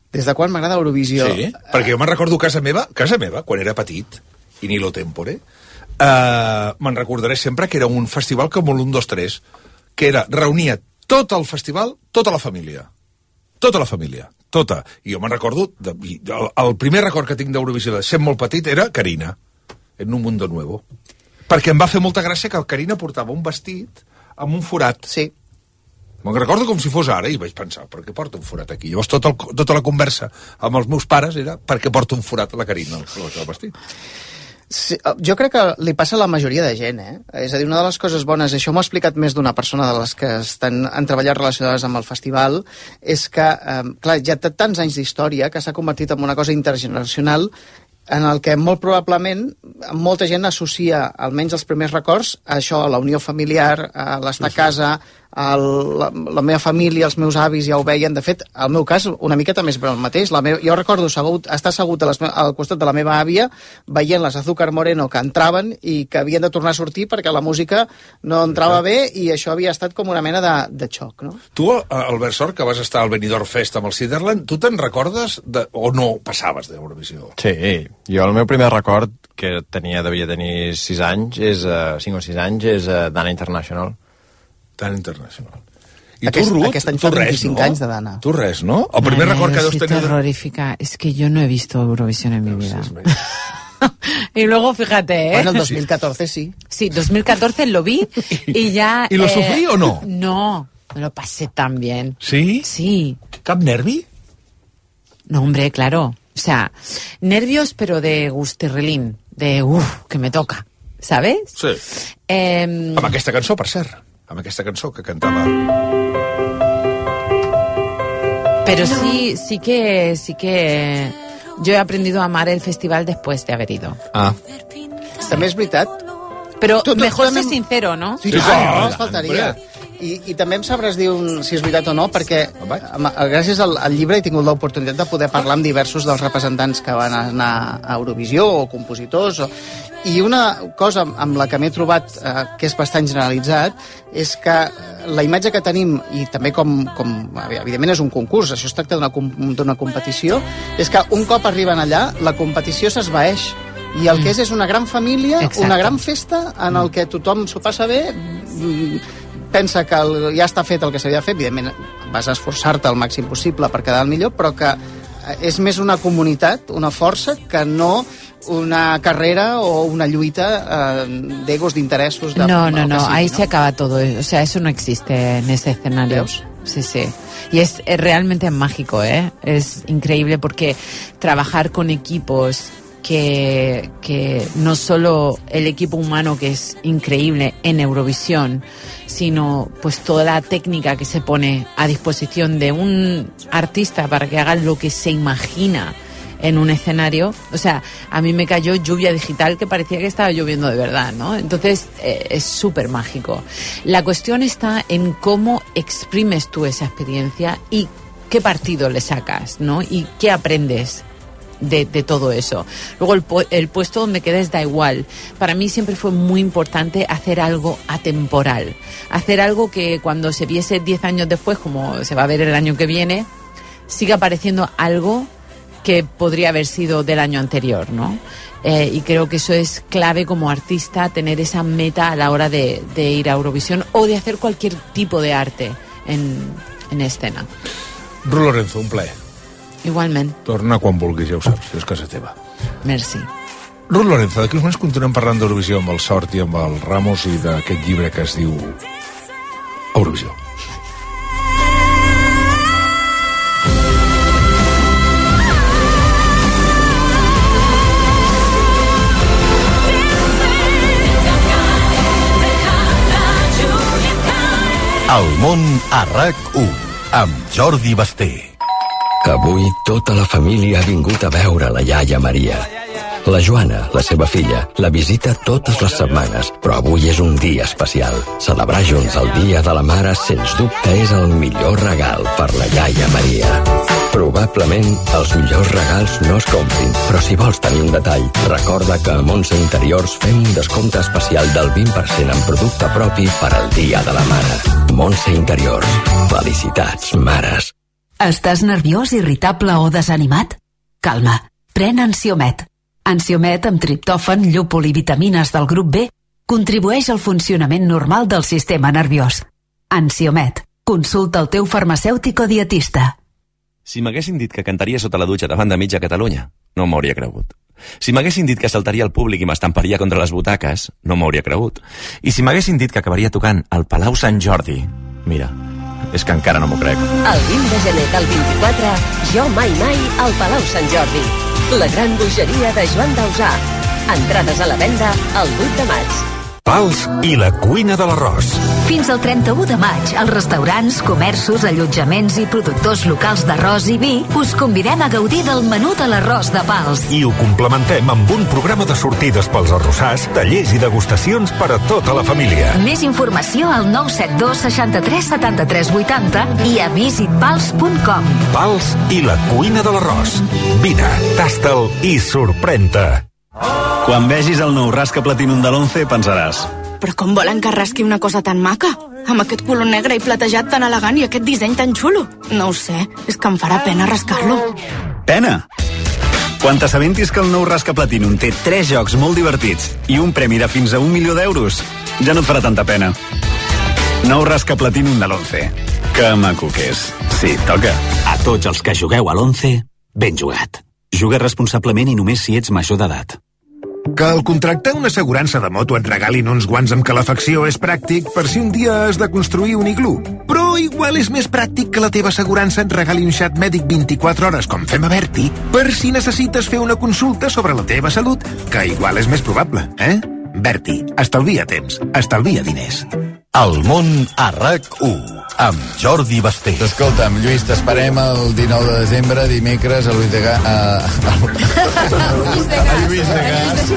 Des de quan m'agrada Eurovisió? Sí, perquè jo me'n recordo casa meva, quan era petit, i ni lo tempore, me'n recordaré sempre que era un festival com l'1, 2, 3, que reunia tot el festival, tota la família. Tota la família, tota. I jo me'n recordo, el primer record que tinc d'Eurovisió de sent molt petit era Carina, en Un Mundo Nuevo. Perquè em va fer molta gràcia que el Carina portava un vestit amb un forat. Sí. Me'n recordo com si fos ara, i vaig pensar, per què porta un forat aquí? Llavors tota la conversa amb els meus pares era per què porta un forat a la Carina, el vestit. Sí, jo crec que li passa a la majoria de gent, És a dir, una de les coses bones, això m'ho ha explicat més d'una persona de les que han treballat relacionades amb el festival, és que, clar, ja té tants anys d'història que s'ha convertit en una cosa intergeneracional en el que molt probablement molta gent associa, almenys els primers records, a això, a la unió familiar, a l'estar a casa, a la meva família, els meus avis ja ho veien. De fet, el meu cas, una miqueta més el mateix. Jo recordo estar assegut al costat de la meva àvia veient les Azúcar Moreno que entraven i que havien de tornar a sortir perquè la música no entrava bé, i això havia estat com una mena de xoc, no? Tu, Albert Sort, que vas estar al Benidorm Fest amb el Siderland, tu te'n recordes o no passaves d'Eurovisió? Sí, jo el meu primer record, que devia tenir 6 anys, 5 o 6 anys, és Dana International. Dana International. I tu, Ruth, aquest any fa 25 anys de Dana. Tu res, no? El primer record que deus tenir... terrorífica. Es que yo no he visto Eurovisión en mi vida. Y luego, fíjate, Bueno, el 2014 sí. Sí, 2014 lo vi y ya... ¿Y lo sufrí o no? No, me lo pasé tan bien. ¿Sí? Sí. ¿Cap nervi? No, hombre, claro. O sea, nervios, pero de gustirrelín. De, que me toca. ¿Sabes? Sí. Amb aquesta cançó, per cert. Amb aquesta cançó que cantava... Pero sí que yo he aprendido a amar el festival después de haber ido. També és veritat. Pero mejor ser sincero, ¿no? Sí, no ens faltaria. I també em sabràs dir si és veritat o no, perquè gràcies al llibre he tingut l'oportunitat de poder parlar amb diversos dels representants que van anar a Eurovisió, o compositors, i una cosa amb la que m'he trobat que és bastant generalitzat és que la imatge que tenim, i també com evidentment és un concurs, això es tracta d'una competició, és que un cop arriben allà la competició s'esvaeix i el que és una gran família, una gran festa en el que tothom s'ho passa bé, pensa que ja està fet el que s'havia de fer, evidentment vas esforçar-te al màxim possible per quedar el millor, però que és més una comunitat, una força, que no una carrera o una lluita d'egos, d'interessos... No, ahí se acaba todo. O sea, eso no existe en ese escenario. ¿Veus? Sí. Y es realmente mágico, Es increíble porque trabajar con equipos que no solo el equipo humano, que es increíble en Eurovisión, sino pues toda la técnica que se pone a disposición de un artista para que haga lo que se imagina en un escenario. O sea, a mí me cayó lluvia digital que parecía que estaba lloviendo de verdad, ¿no? Entonces es súper mágico. La cuestión está en cómo exprimes tú esa experiencia y qué partido le sacas, ¿no? Y qué aprendes de todo eso. Luego el puesto donde quedes da igual. Para mí siempre fue muy importante hacer algo atemporal, hacer algo que cuando se viese 10 años después, como se va a ver el año que viene, siga apareciendo algo que podría haber sido del año anterior, ¿no? Y creo que eso es clave como artista, tener esa meta a la hora de ir a Eurovisión o de hacer cualquier tipo de arte en escena. Ruth Lorenzo, un plaer. Igualment. Torna quan vulguis, ja ho saps, és casa teva. Merci. Ruth Lorenzo, d'aquí uns moments continuem parlant d'Eurovisió amb el Sort i amb el Ramos i d'aquest llibre que es diu Eurovisió. El món a RAC1 amb Jordi Basté. Avui tota la família ha vingut a veure la iaia Maria. La Joana, la seva filla, la visita totes les setmanes, però avui és un dia especial. Celebrar junts el Dia de la Mare, sens dubte, és el millor regal per la iaia Maria. Probablement els millors regals no es comprin, però si vols tenir un detall, recorda que a Montse Interiors fem un descompte especial del 20% en producte propi per al Dia de la Mare. Montse Interiors. Felicitats, mares. Estàs nerviós, irritable o desanimat? Calma, pren Ansiomet. Ansiomet amb triptòfan, llúpol i vitamines del grup B contribueix al funcionament normal del sistema nerviós. Ansiomet. Consulta el teu farmacèutic o dietista. Si m'haguessin dit que cantaria sota la dutxa davant de mitja Catalunya, no m'hauria cregut. Si m'haguessin dit que saltaria al públic i m'estamparia contra les butaques, no m'hauria cregut. I si m'haguessin dit que acabaria tocant al Palau Sant Jordi, mira, és que encara no m'ho crec. El 20 de gener del 24, Jo mai al Palau Sant Jordi. La gran bogeria de Joan Dausà. Entrades a la venda el 8 de maig. Pals i la cuina de l'arròs. Fins al 31 de maig, els restaurants, comerços, allotjaments i productors locals d'arròs i vi us convidem a gaudir del menú de l'arròs de Pals. I ho complementem amb un programa de sortides pels arrossars, tallers i degustacions per a tota la família. Més informació al 972 63 73 80 i a visitpals.com. Pals i la cuina de l'arròs. Vine, tasta'l i sorprèn-te. Quan vegis el nou Rasca Platinum de l'11 pensaràs: però com volen que rasqui una cosa tan maca? Amb aquest color negre i platejat tan elegant i aquest disseny tan xulo? No ho sé, és que em farà pena rascar-lo. Pena? Quan t'assabentis que el nou Rasca Platinum té 3 jocs molt divertits i un premi de fins a 1 milió d'euros, ja no et farà tanta pena. Nou Rasca Platinum de l'11. Que maco que és. Sí, toca. A tots els que jugueu a l'11, ben jugat. Juga responsablement i només si ets major d'edat. Que al contractar una assegurança de moto et regalin uns guants amb calefacció és pràctic per si un dia has de construir un iglú. Però igual és més pràctic que la teva assegurança et regali un xat mèdic 24 hores com fem a Berti per si necessites fer una consulta sobre la teva salut, que igual és més probable, eh? Berti, estalvia temps, estalvia diners. El món a RAC1 amb Jordi Basté. Escolta'm, Lluís, t'esperem el 19 de desembre, dimecres, a Lluís de Gas.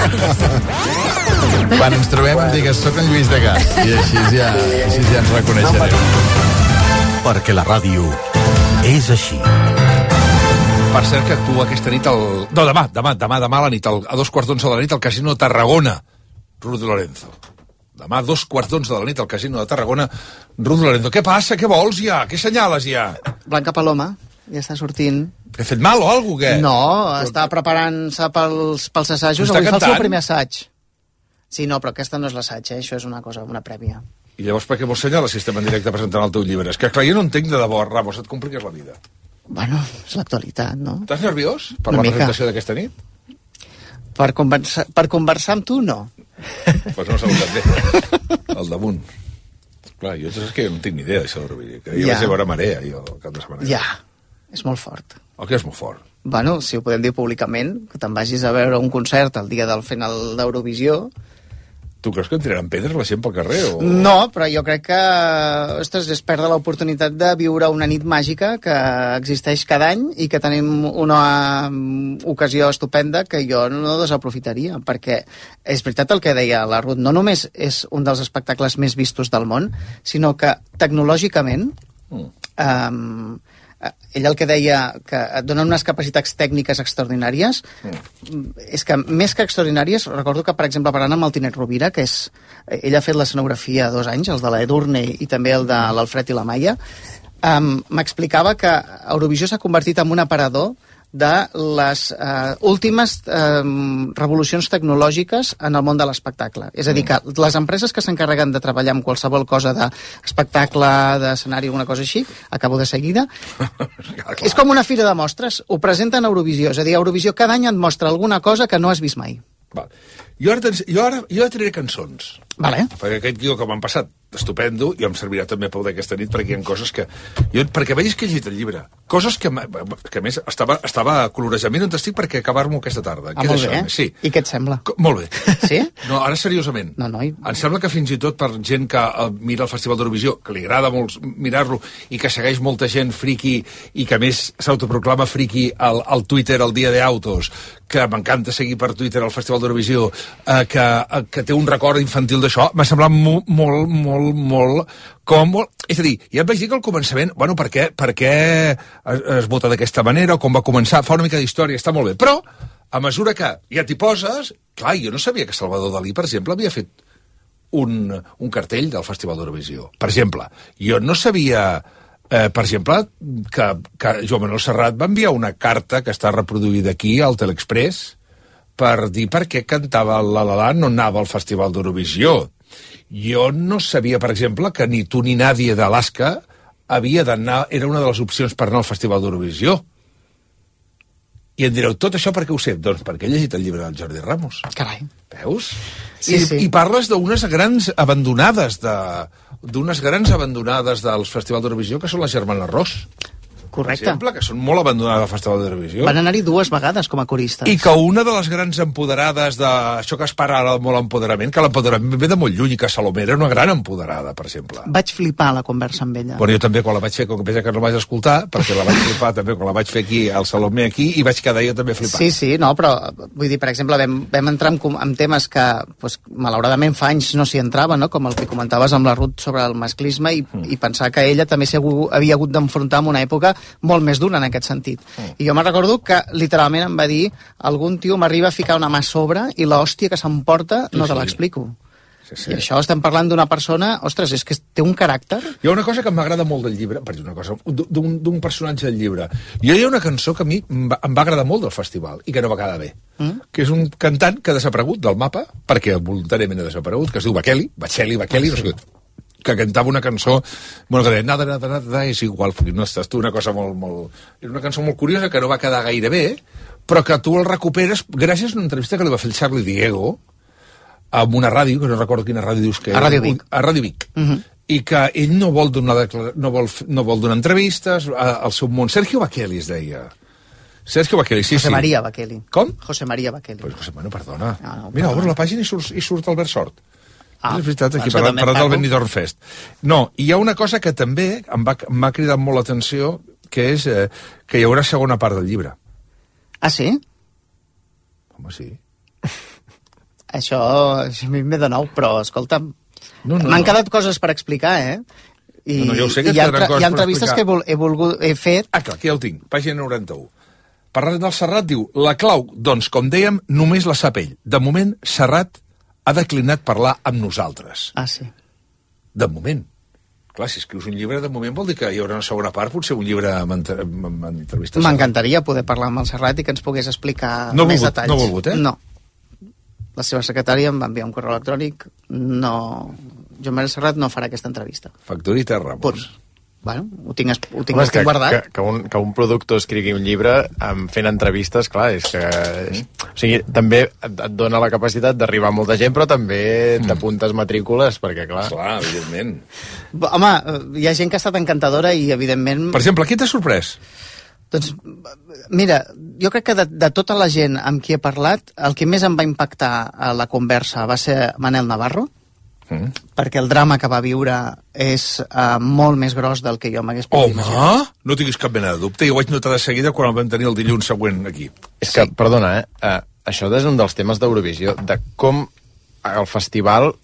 Quan ens trobem em digues, soc en Lluís de Gas. I així ja ens reconeixerem. Perquè la ràdio és així. Per cert, que actua aquesta nit No, demà a la nit, a 2:15 de la nit, al Casino de Tarragona. Ruth Lorenzo. Demà a 2:15 de la nit al Casino de Tarragona. Ruth Lorenzo, què passa? Què vols ja? Què senyales ja? Blanca Paloma, ja està sortint. He fet mal o alguna cosa, què? No, està preparant-se pels assajos. Avui fa el seu primer assaig. Sí, no, però aquesta no és l'assaig, Això és una cosa, una prèvia. I llavors per què vols senyalar si estem en directe presentant el teu llibre? És que, clar, jo no entenc de debò, Ramos, et compliques la vida. Bueno, és l'actualitat, no? Estàs nerviós per la presentació d'aquesta nit? Per conversar amb tu, no. Pues no s'ha votat bé. Al damunt. Clar, jo és que no tinc ni idea d'això de l'Eurovisió. Que jo vaig a veure Marea, jo, el cap de setmana. Ja, és molt fort. El que és molt fort? Bueno, si ho podem dir públicament, que te'n vagis a veure un concert el dia del final d'Eurovisió. Tu creus que en tiraran pedres la gent pel carrer? O... No, però jo crec que ostres, és perdre l'oportunitat de viure una nit màgica que existeix cada any i que tenim una ocasió estupenda que jo no desaprofitaria, perquè és veritat el que deia la Ruth, no només és un dels espectacles més vistos del món, sinó que tecnològicament ell el que deia que et donen unes capacitats tècniques extraordinàries és que més que extraordinàries, recordo que per exemple parlant amb el Tinet Rovira, que és ell ha fet l'escenografia 2 anys, els de l'Edurne i també el de l'Alfred i la Maia, m'explicava que Eurovisió s'ha convertit en un aparador de les últimes revolucions tecnològiques en el món de l'espectacle. És a dir, que les empreses que s'encarreguen de treballar amb qualsevol cosa d'espectacle, d'escenari, alguna cosa així, acabo de seguida, és com una fira de mostres, ho presenten a Eurovisió, és a dir, Eurovisió cada any et mostra alguna cosa que no has vist mai. Val. Jo ara traré cançons. Vale. Perquè aquest guió que m'han passat, estupendo, i em servirà també per aquesta nit, perquè hi ha coses que... perquè vegis que he llegit el llibre. Coses que a més, estava colorejament on estic perquè acabar-m'ho aquesta tarda. Molt bé. Sí. I què et sembla? Molt bé. Sí? No, ara seriosament. No. Em sembla que fins i tot per gent que mira el Festival d'Eurovisió, que li agrada molt mirar-lo, i que segueix molta gent friqui, i que a més s'autoproclama friqui al Twitter el dia d'autos, que m'encanta seguir per Twitter el Festival d'Eurovisió, que té un record infantil d'això, m'ha semblat molt còmode. És a dir, ja et vaig dir que al començament, bueno, per què es vota d'aquesta manera, o com va començar, fa una mica d'història, està molt bé. Però, a mesura que ja t'hi poses, clar, jo no sabia que Salvador Dalí, per exemple, havia fet un cartell del Festival d'Eurovisió. Per exemple, jo no sabia per exemple, que Joan Manuel Serrat va enviar una carta que està reproduïda aquí al Teleexpress per dir per què cantava el La La La no anava al Festival d'Eurovisió. Jo no sabia, per exemple, que ni tu ni Nàdia d'Alaska havia d'anar, era una de les opcions per anar al Festival d'Eurovisió. I em direu, tot això per què ho sé? Doncs perquè he llegit el llibre del Jordi Ramos. Carai. Veus? Sí, sí. I parles d'unes grans abandonades del Festival d'Eurovisió, que són les germanes Ros. Correcte. Per exemple, que són molt abandonades al Festival d'Eurovisió. Van anar-hi 2 vegades com a coristes. I que una de les grans empoderades d'això que es parla ara molt empoderament, que l'empoderament ve de molt lluny, i que Salomé era una gran empoderada, per exemple. Vaig flipar la conversa amb ella. Bueno, jo també quan la vaig fer, com que pensa que no vaig escoltar, perquè la vaig flipar també quan la vaig fer aquí, al Salomé aquí, i vaig quedar jo també flipant. Sí, no, però vull dir, per exemple, vam entrar en temes que, pues, malauradament fa anys no s'hi entrava, no? Com el que comentaves amb la Ruth sobre el masclisme, i pensar que ella també havia hagut d'enfrontar en una època molt més dura en aquest sentit. I jo me'n recordo que literalment em va dir algun tio m'arriba a ficar una mà a sobre i l'hòstia que s'emporta no te l'explico. Sí. I això estem parlant d'una persona, ostres, és que té un caràcter... Hi ha una cosa que m'agrada molt del llibre, per dir una cosa, d'un personatge del llibre. Hi ha una cançó que a mi em va agradar molt del festival i que no va quedar bé, que és un cantant que ha desaparegut del mapa, perquè voluntàriament ha desaparegut, que es diu Bakeli, no sé, que cantava una cançó, bueno, que deia, nada, és igual, no estàs tu, una cosa molt... És una cançó molt curiosa que no va quedar gaire bé, però que tu el recuperes gràcies a una entrevista que li va fer el Charlie Diego amb una ràdio, que no recordo quina ràdio dius que era. A Ràdio Vic. A Ràdio Vic. I que ell no vol donar entrevistes al seu món. Sergio Bakeli es deia. Sergio Bakeli, sí. José María Bakeli. Com? José María Bakeli. Pues José María, perdona. Mira, obro la pàgina i surt Albert Sort. És veritat, aquí parlant del Benidorm Fest. No, hi ha una cosa que també m'ha cridat molt l'atenció, que és que hi haurà segona part del llibre. Ah, sí? Home, sí. Això a mi m'he de nou, però, escolta'm, m'han quedat coses per explicar, I jo sé que hi ha entrevistes que he fet... Ah, clar, aquí ja el tinc, pàgina 91. Parlant del Serrat, diu, la clau, doncs, com dèiem, només la sap ell. De moment, Serrat ha declinat parlar amb nosaltres. Ah, sí. De moment. Clar, si escrius un llibre, de moment vol dir que hi haurà una segona part, potser un llibre amb entrevistes. M'encantaria poder parlar amb el Serrat i que ens pogués explicar més detalls. No ha volgut, No. La seva secretària em va enviar un correu electrònic. No. Joan Manuel Serrat no farà aquesta entrevista. Factorita Ramos. Punt. Bueno, ho tinc guardat. Que un productor escrigui un llibre fent entrevistes, clar, és que... O sigui, també et dona la capacitat d'arribar a molta gent, però també t'apuntes matrícules, perquè, clar... Clar, evidentment. Home, hi ha gent que ha estat encantadora i, evidentment... Per exemple, qui t'ha sorprès? Doncs, mira, jo crec que de tota la gent amb qui he parlat, el que més em va impactar a la conversa va ser Manel Navarro, perquè el drama que va viure és molt més gros del que jo m'hagués pogut imaginar. Home, no tinguis cap mena de dubte, jo ho vaig notar de seguida quan el vam tenir el dilluns següent aquí. És que, perdona, això és un dels temes d'Eurovisió, de com el festival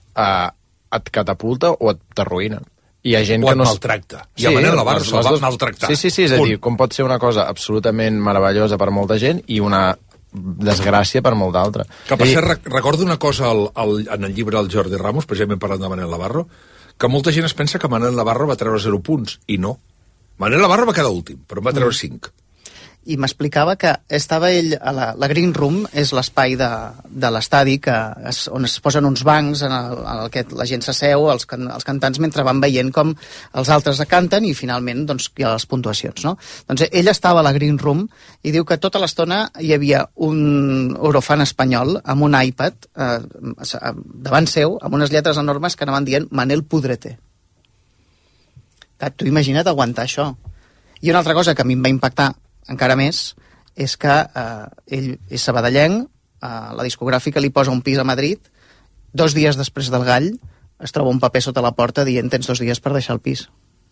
et catapulta o t'arruïna. Hi ha gent o que no... maltracta. I a Manel Navarro se'l va maltractar. Sí, és a dir, com pot ser una cosa absolutament meravellosa per molta gent i una desgràcia per molt d'altra. Que per cert, recordo una cosa en el llibre del Jordi Ramos, precisament parlant de Manel Navarro, que molta gent es pensa que Manel Navarro va treure 0 punts, i no. Manel Navarro va quedar últim, però en va treure 5. I m'explicava que estava ell a la Green Room, és l'espai de l'estadi on es posen uns bancs en el que la gent s'asseu, els cantants, mentre van veient com els altres canten i finalment doncs, hi ha les puntuacions. No? Doncs ell estava a la Green Room i diu que tota l'estona hi havia un eurofan espanyol amb un iPad davant seu, amb unes lletres enormes que anaven dient Manel Pudrete. Tu imagina't aguantar això. I una altra cosa que a mi em va impactar encara més, és que ell és sabadellenc, la discogràfica li posa un pis a Madrid, 2 dies després del Gall es troba un paper sota la porta dient tens 2 dies per deixar el pis.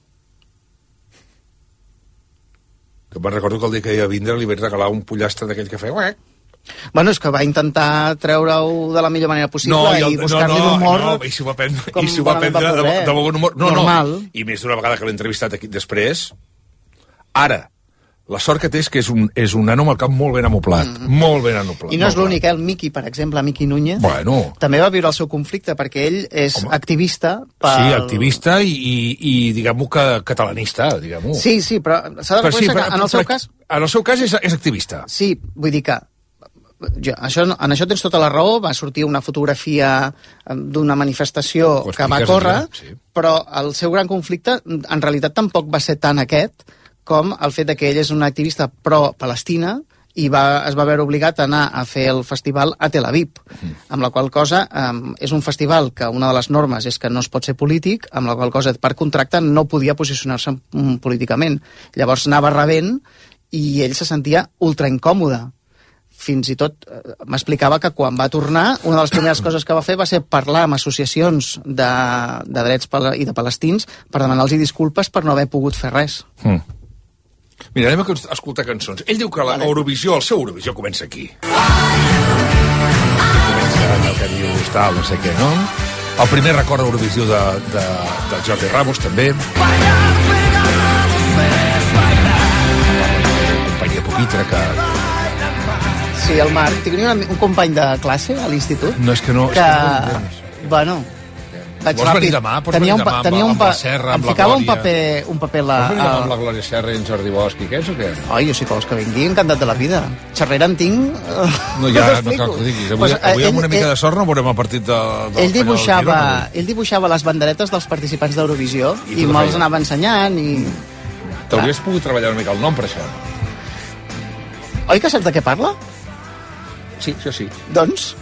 Que me'n recordo que el dia que hi va vindre li vaig regalar un pollastre d'aquell que feia uec. Bueno, és que va intentar treure-ho de la millor manera possible i buscar-li l'humor. No, i s'ho va prendre de bon humor. No, i més d'una vegada que l'he entrevistat aquí després, ara, La sort que té és que és un nano amb el cap molt ben amoblat. Molt ben amoblat. I no és l'únic, el Miqui, per exemple, Miqui Núñez, també va viure el seu conflicte, perquè ell és activista. Sí, activista i diguem-ho, catalanista, diguem-ho. Sí, però s'ha de reconèixer que en el seu cas... En el seu cas és activista. Sí, vull dir que en això tens tota la raó, va sortir una fotografia d'una manifestació que va córrer, però el seu gran conflicte en realitat tampoc va ser tan aquest com el fet que ell és un activista pro-Palestina i es va veure obligat a anar a fer el festival a Tel Aviv, amb la qual cosa és un festival que una de les normes és que no es pot ser polític, amb la qual cosa per contracte no podia posicionar-se políticament. Llavors anava rebent i ell se sentia ultra incòmode. Fins i tot m'explicava que quan va tornar, una de les primeres coses que va fer va ser parlar amb associacions de drets i de palestins per demanar-los disculpes per no haver pogut fer res. Mira, anem a escoltar cançons. Ell diu que l'Eurovisió, el seu Eurovisió comença aquí. Comença el que diu tal, no sé què, no? El primer record d'Eurovisió del Jordi Ramos, també. Companyia Pupitre, que... Sí, el Marc. Tenia un company de classe a l'institut. No, és que no... Bueno... Vols venir demà? Pots venir demà amb la Serra, amb la Glòria? Em ficava un paper Vols venir demà amb la Glòria Serra i en Jordi Bosch i què és o què? Ai, jo sí que vols que vingui, encantat de la vida. Xerrera en tinc... No, ja, no cal que ho diguis. Avui amb una mica de sort no veurem el partit del ell dibuixava les banderetes dels participants d'Eurovisió i me'ls anava ensenyant i... T'hauries pogut treballar una mica el nom per això. Oi que saps de què parla? Sí, això sí. Doncs...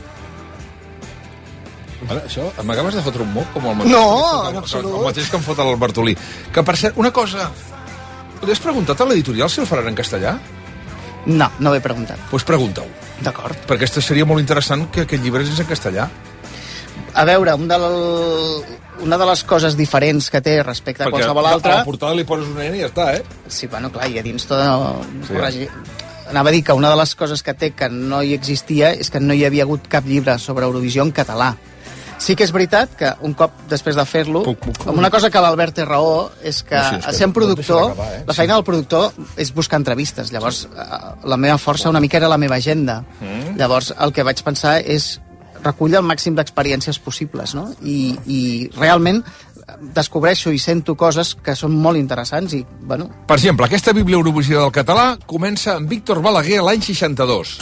Ara, això, m'acabes de fotre un moc com el mateix? No, en absolut. El mateix que em fot el Bartolí. Que, per cert, una cosa... Li has preguntat a l'editorial si el faran en castellà? No, no ho he preguntat. Doncs pregunta-ho. D'acord. Perquè seria molt interessant que aquest llibre és en castellà. A veure, una de les coses diferents que té respecte a qualsevol altra... Perquè a la portada li poses una N i ja està, eh? Sí, bueno, clar, i a dins tot... Sí. Anava a dir que una de les coses que té que no hi existia és que no hi havia hagut cap llibre sobre Eurovisió en català. Sí que és veritat que un cop després de fer-lo, amb una cosa que l'Albert té raó, és que sent productor, la feina del productor és buscar entrevistes. Llavors, la meva força una mica era la meva agenda. Llavors, el que vaig pensar és recollir el màxim d'experiències possibles, no? I realment descobreixo i sento coses que són molt interessants i, bueno... Per exemple, aquesta Bíblia Eurovisió del català comença amb Víctor Balaguer l'any 62.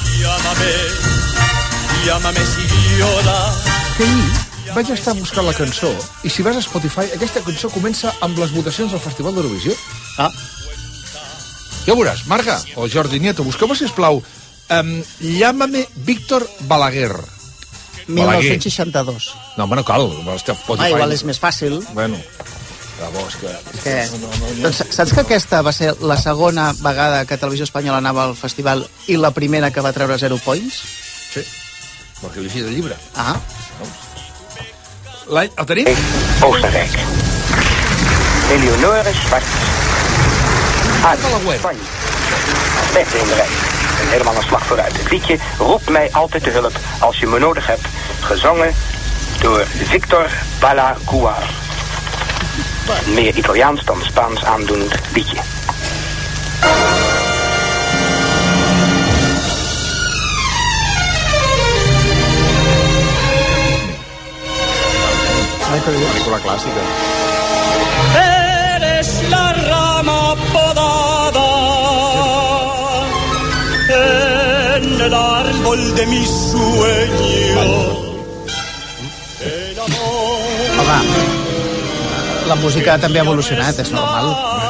Llámame si viola. Que ahir vaig estar buscant la cançó i si vas a Spotify, aquesta cançó comença amb les votacions del Festival d'Eurovisió. Ja ho veuràs. Marga o Jordi Nieto, busqueu-me, sisplau, Llámame Víctor Balaguer. 1962. No, home, no cal. Igual és més fàcil. Bueno, doncs, saps que aquesta va ser la segona vegada que Televisió Espanyola anava al festival i la primera que va treure 0 points? Sí, perquè he llegit el llibre. Ah. El tenim? Oostenrijk. Eleonore Schwartz. Uit Spanje. Beste in de rij. Helemaal een slag vooruit. Het liedje roept mij altijd te hulp als je me nodig hebt. Gezongen door Victor Balaguer. Meer Italiaans dan Spaans aandoend liedje. Pel·lícula clàssica. Eres la rama podada en el árbol de mi sueño. Home, la música també ha evolucionat, és normal.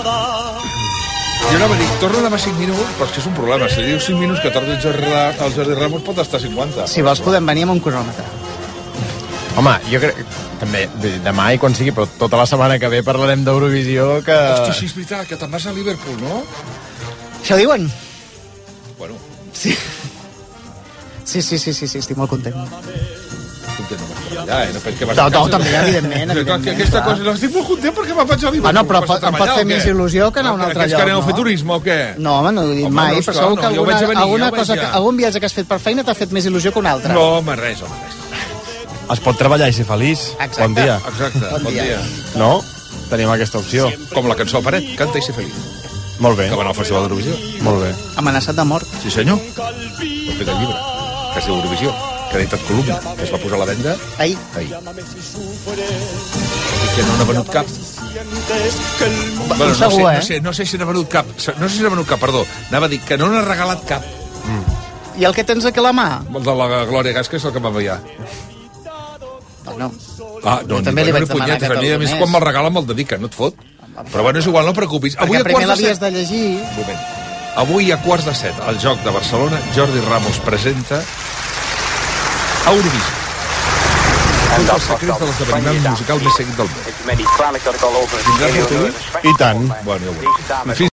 Jo anava a dir, torna demà 5 minuts, però és que és un problema. Si dius 5 minuts que tarda el Jordi Ramos pot estar 50. Si vols podem venir amb un cronòmetre. Home, jo crec també demà i quan sigui, però tota la setmana que ve parlarem d'Eurovisió que... Hosti, sí, és veritat, que te'n vas a Liverpool, no? Això diuen? Bueno. Sí, estic molt content. Content no vas treballar, no? Perquè vas no, també, evidentment. Aquesta cosa, estic molt content perquè me'n vaig a Liverpool. Bueno, però em pot fer més il·lusió que anar a un altre lloc, no? Que aneu a fer turisme o què? No, home, no ho he dit mai, però segur que algun viatge que has fet per feina t'ha fet més il·lusió que un altre. No, home, res. Es pot treballar i ser feliç. Exacte. Bon dia. Exacte, bon dia. No? Tenim aquesta opció. Com la cançó a paret, canta i ser feliç. Molt bé. Que va anar al Festival d'Eurovisió. Molt bé. Amenaçat de mort. Sí, senyor. Ho explica el llibre, que es diu Eurovisió, que ha editat Columna, que es va posar a la venda... Ahir. I que no n'ha venut cap. Bueno, no sé si n'ha venut cap. No sé si n'ha venut cap, perdó. Anava a dir que no n'ha regalat cap. I el que tens aquí a la mà? El de la Glòria Gas, que és el que va veure. No. No, també li vaig demanar que te'l donés. A més, quan me'l regala me'l dedica, no et fot? Però bueno, és igual, no preocupis. Perquè primer l'havies de llegir... Un moment. Avui a 7:15, al Joc de Barcelona, Jordi Ramos presenta Eurovisió. Tots els secrets de l'esdeveniment musical més seguit del món. I tant. Bueno, ja ho veurem.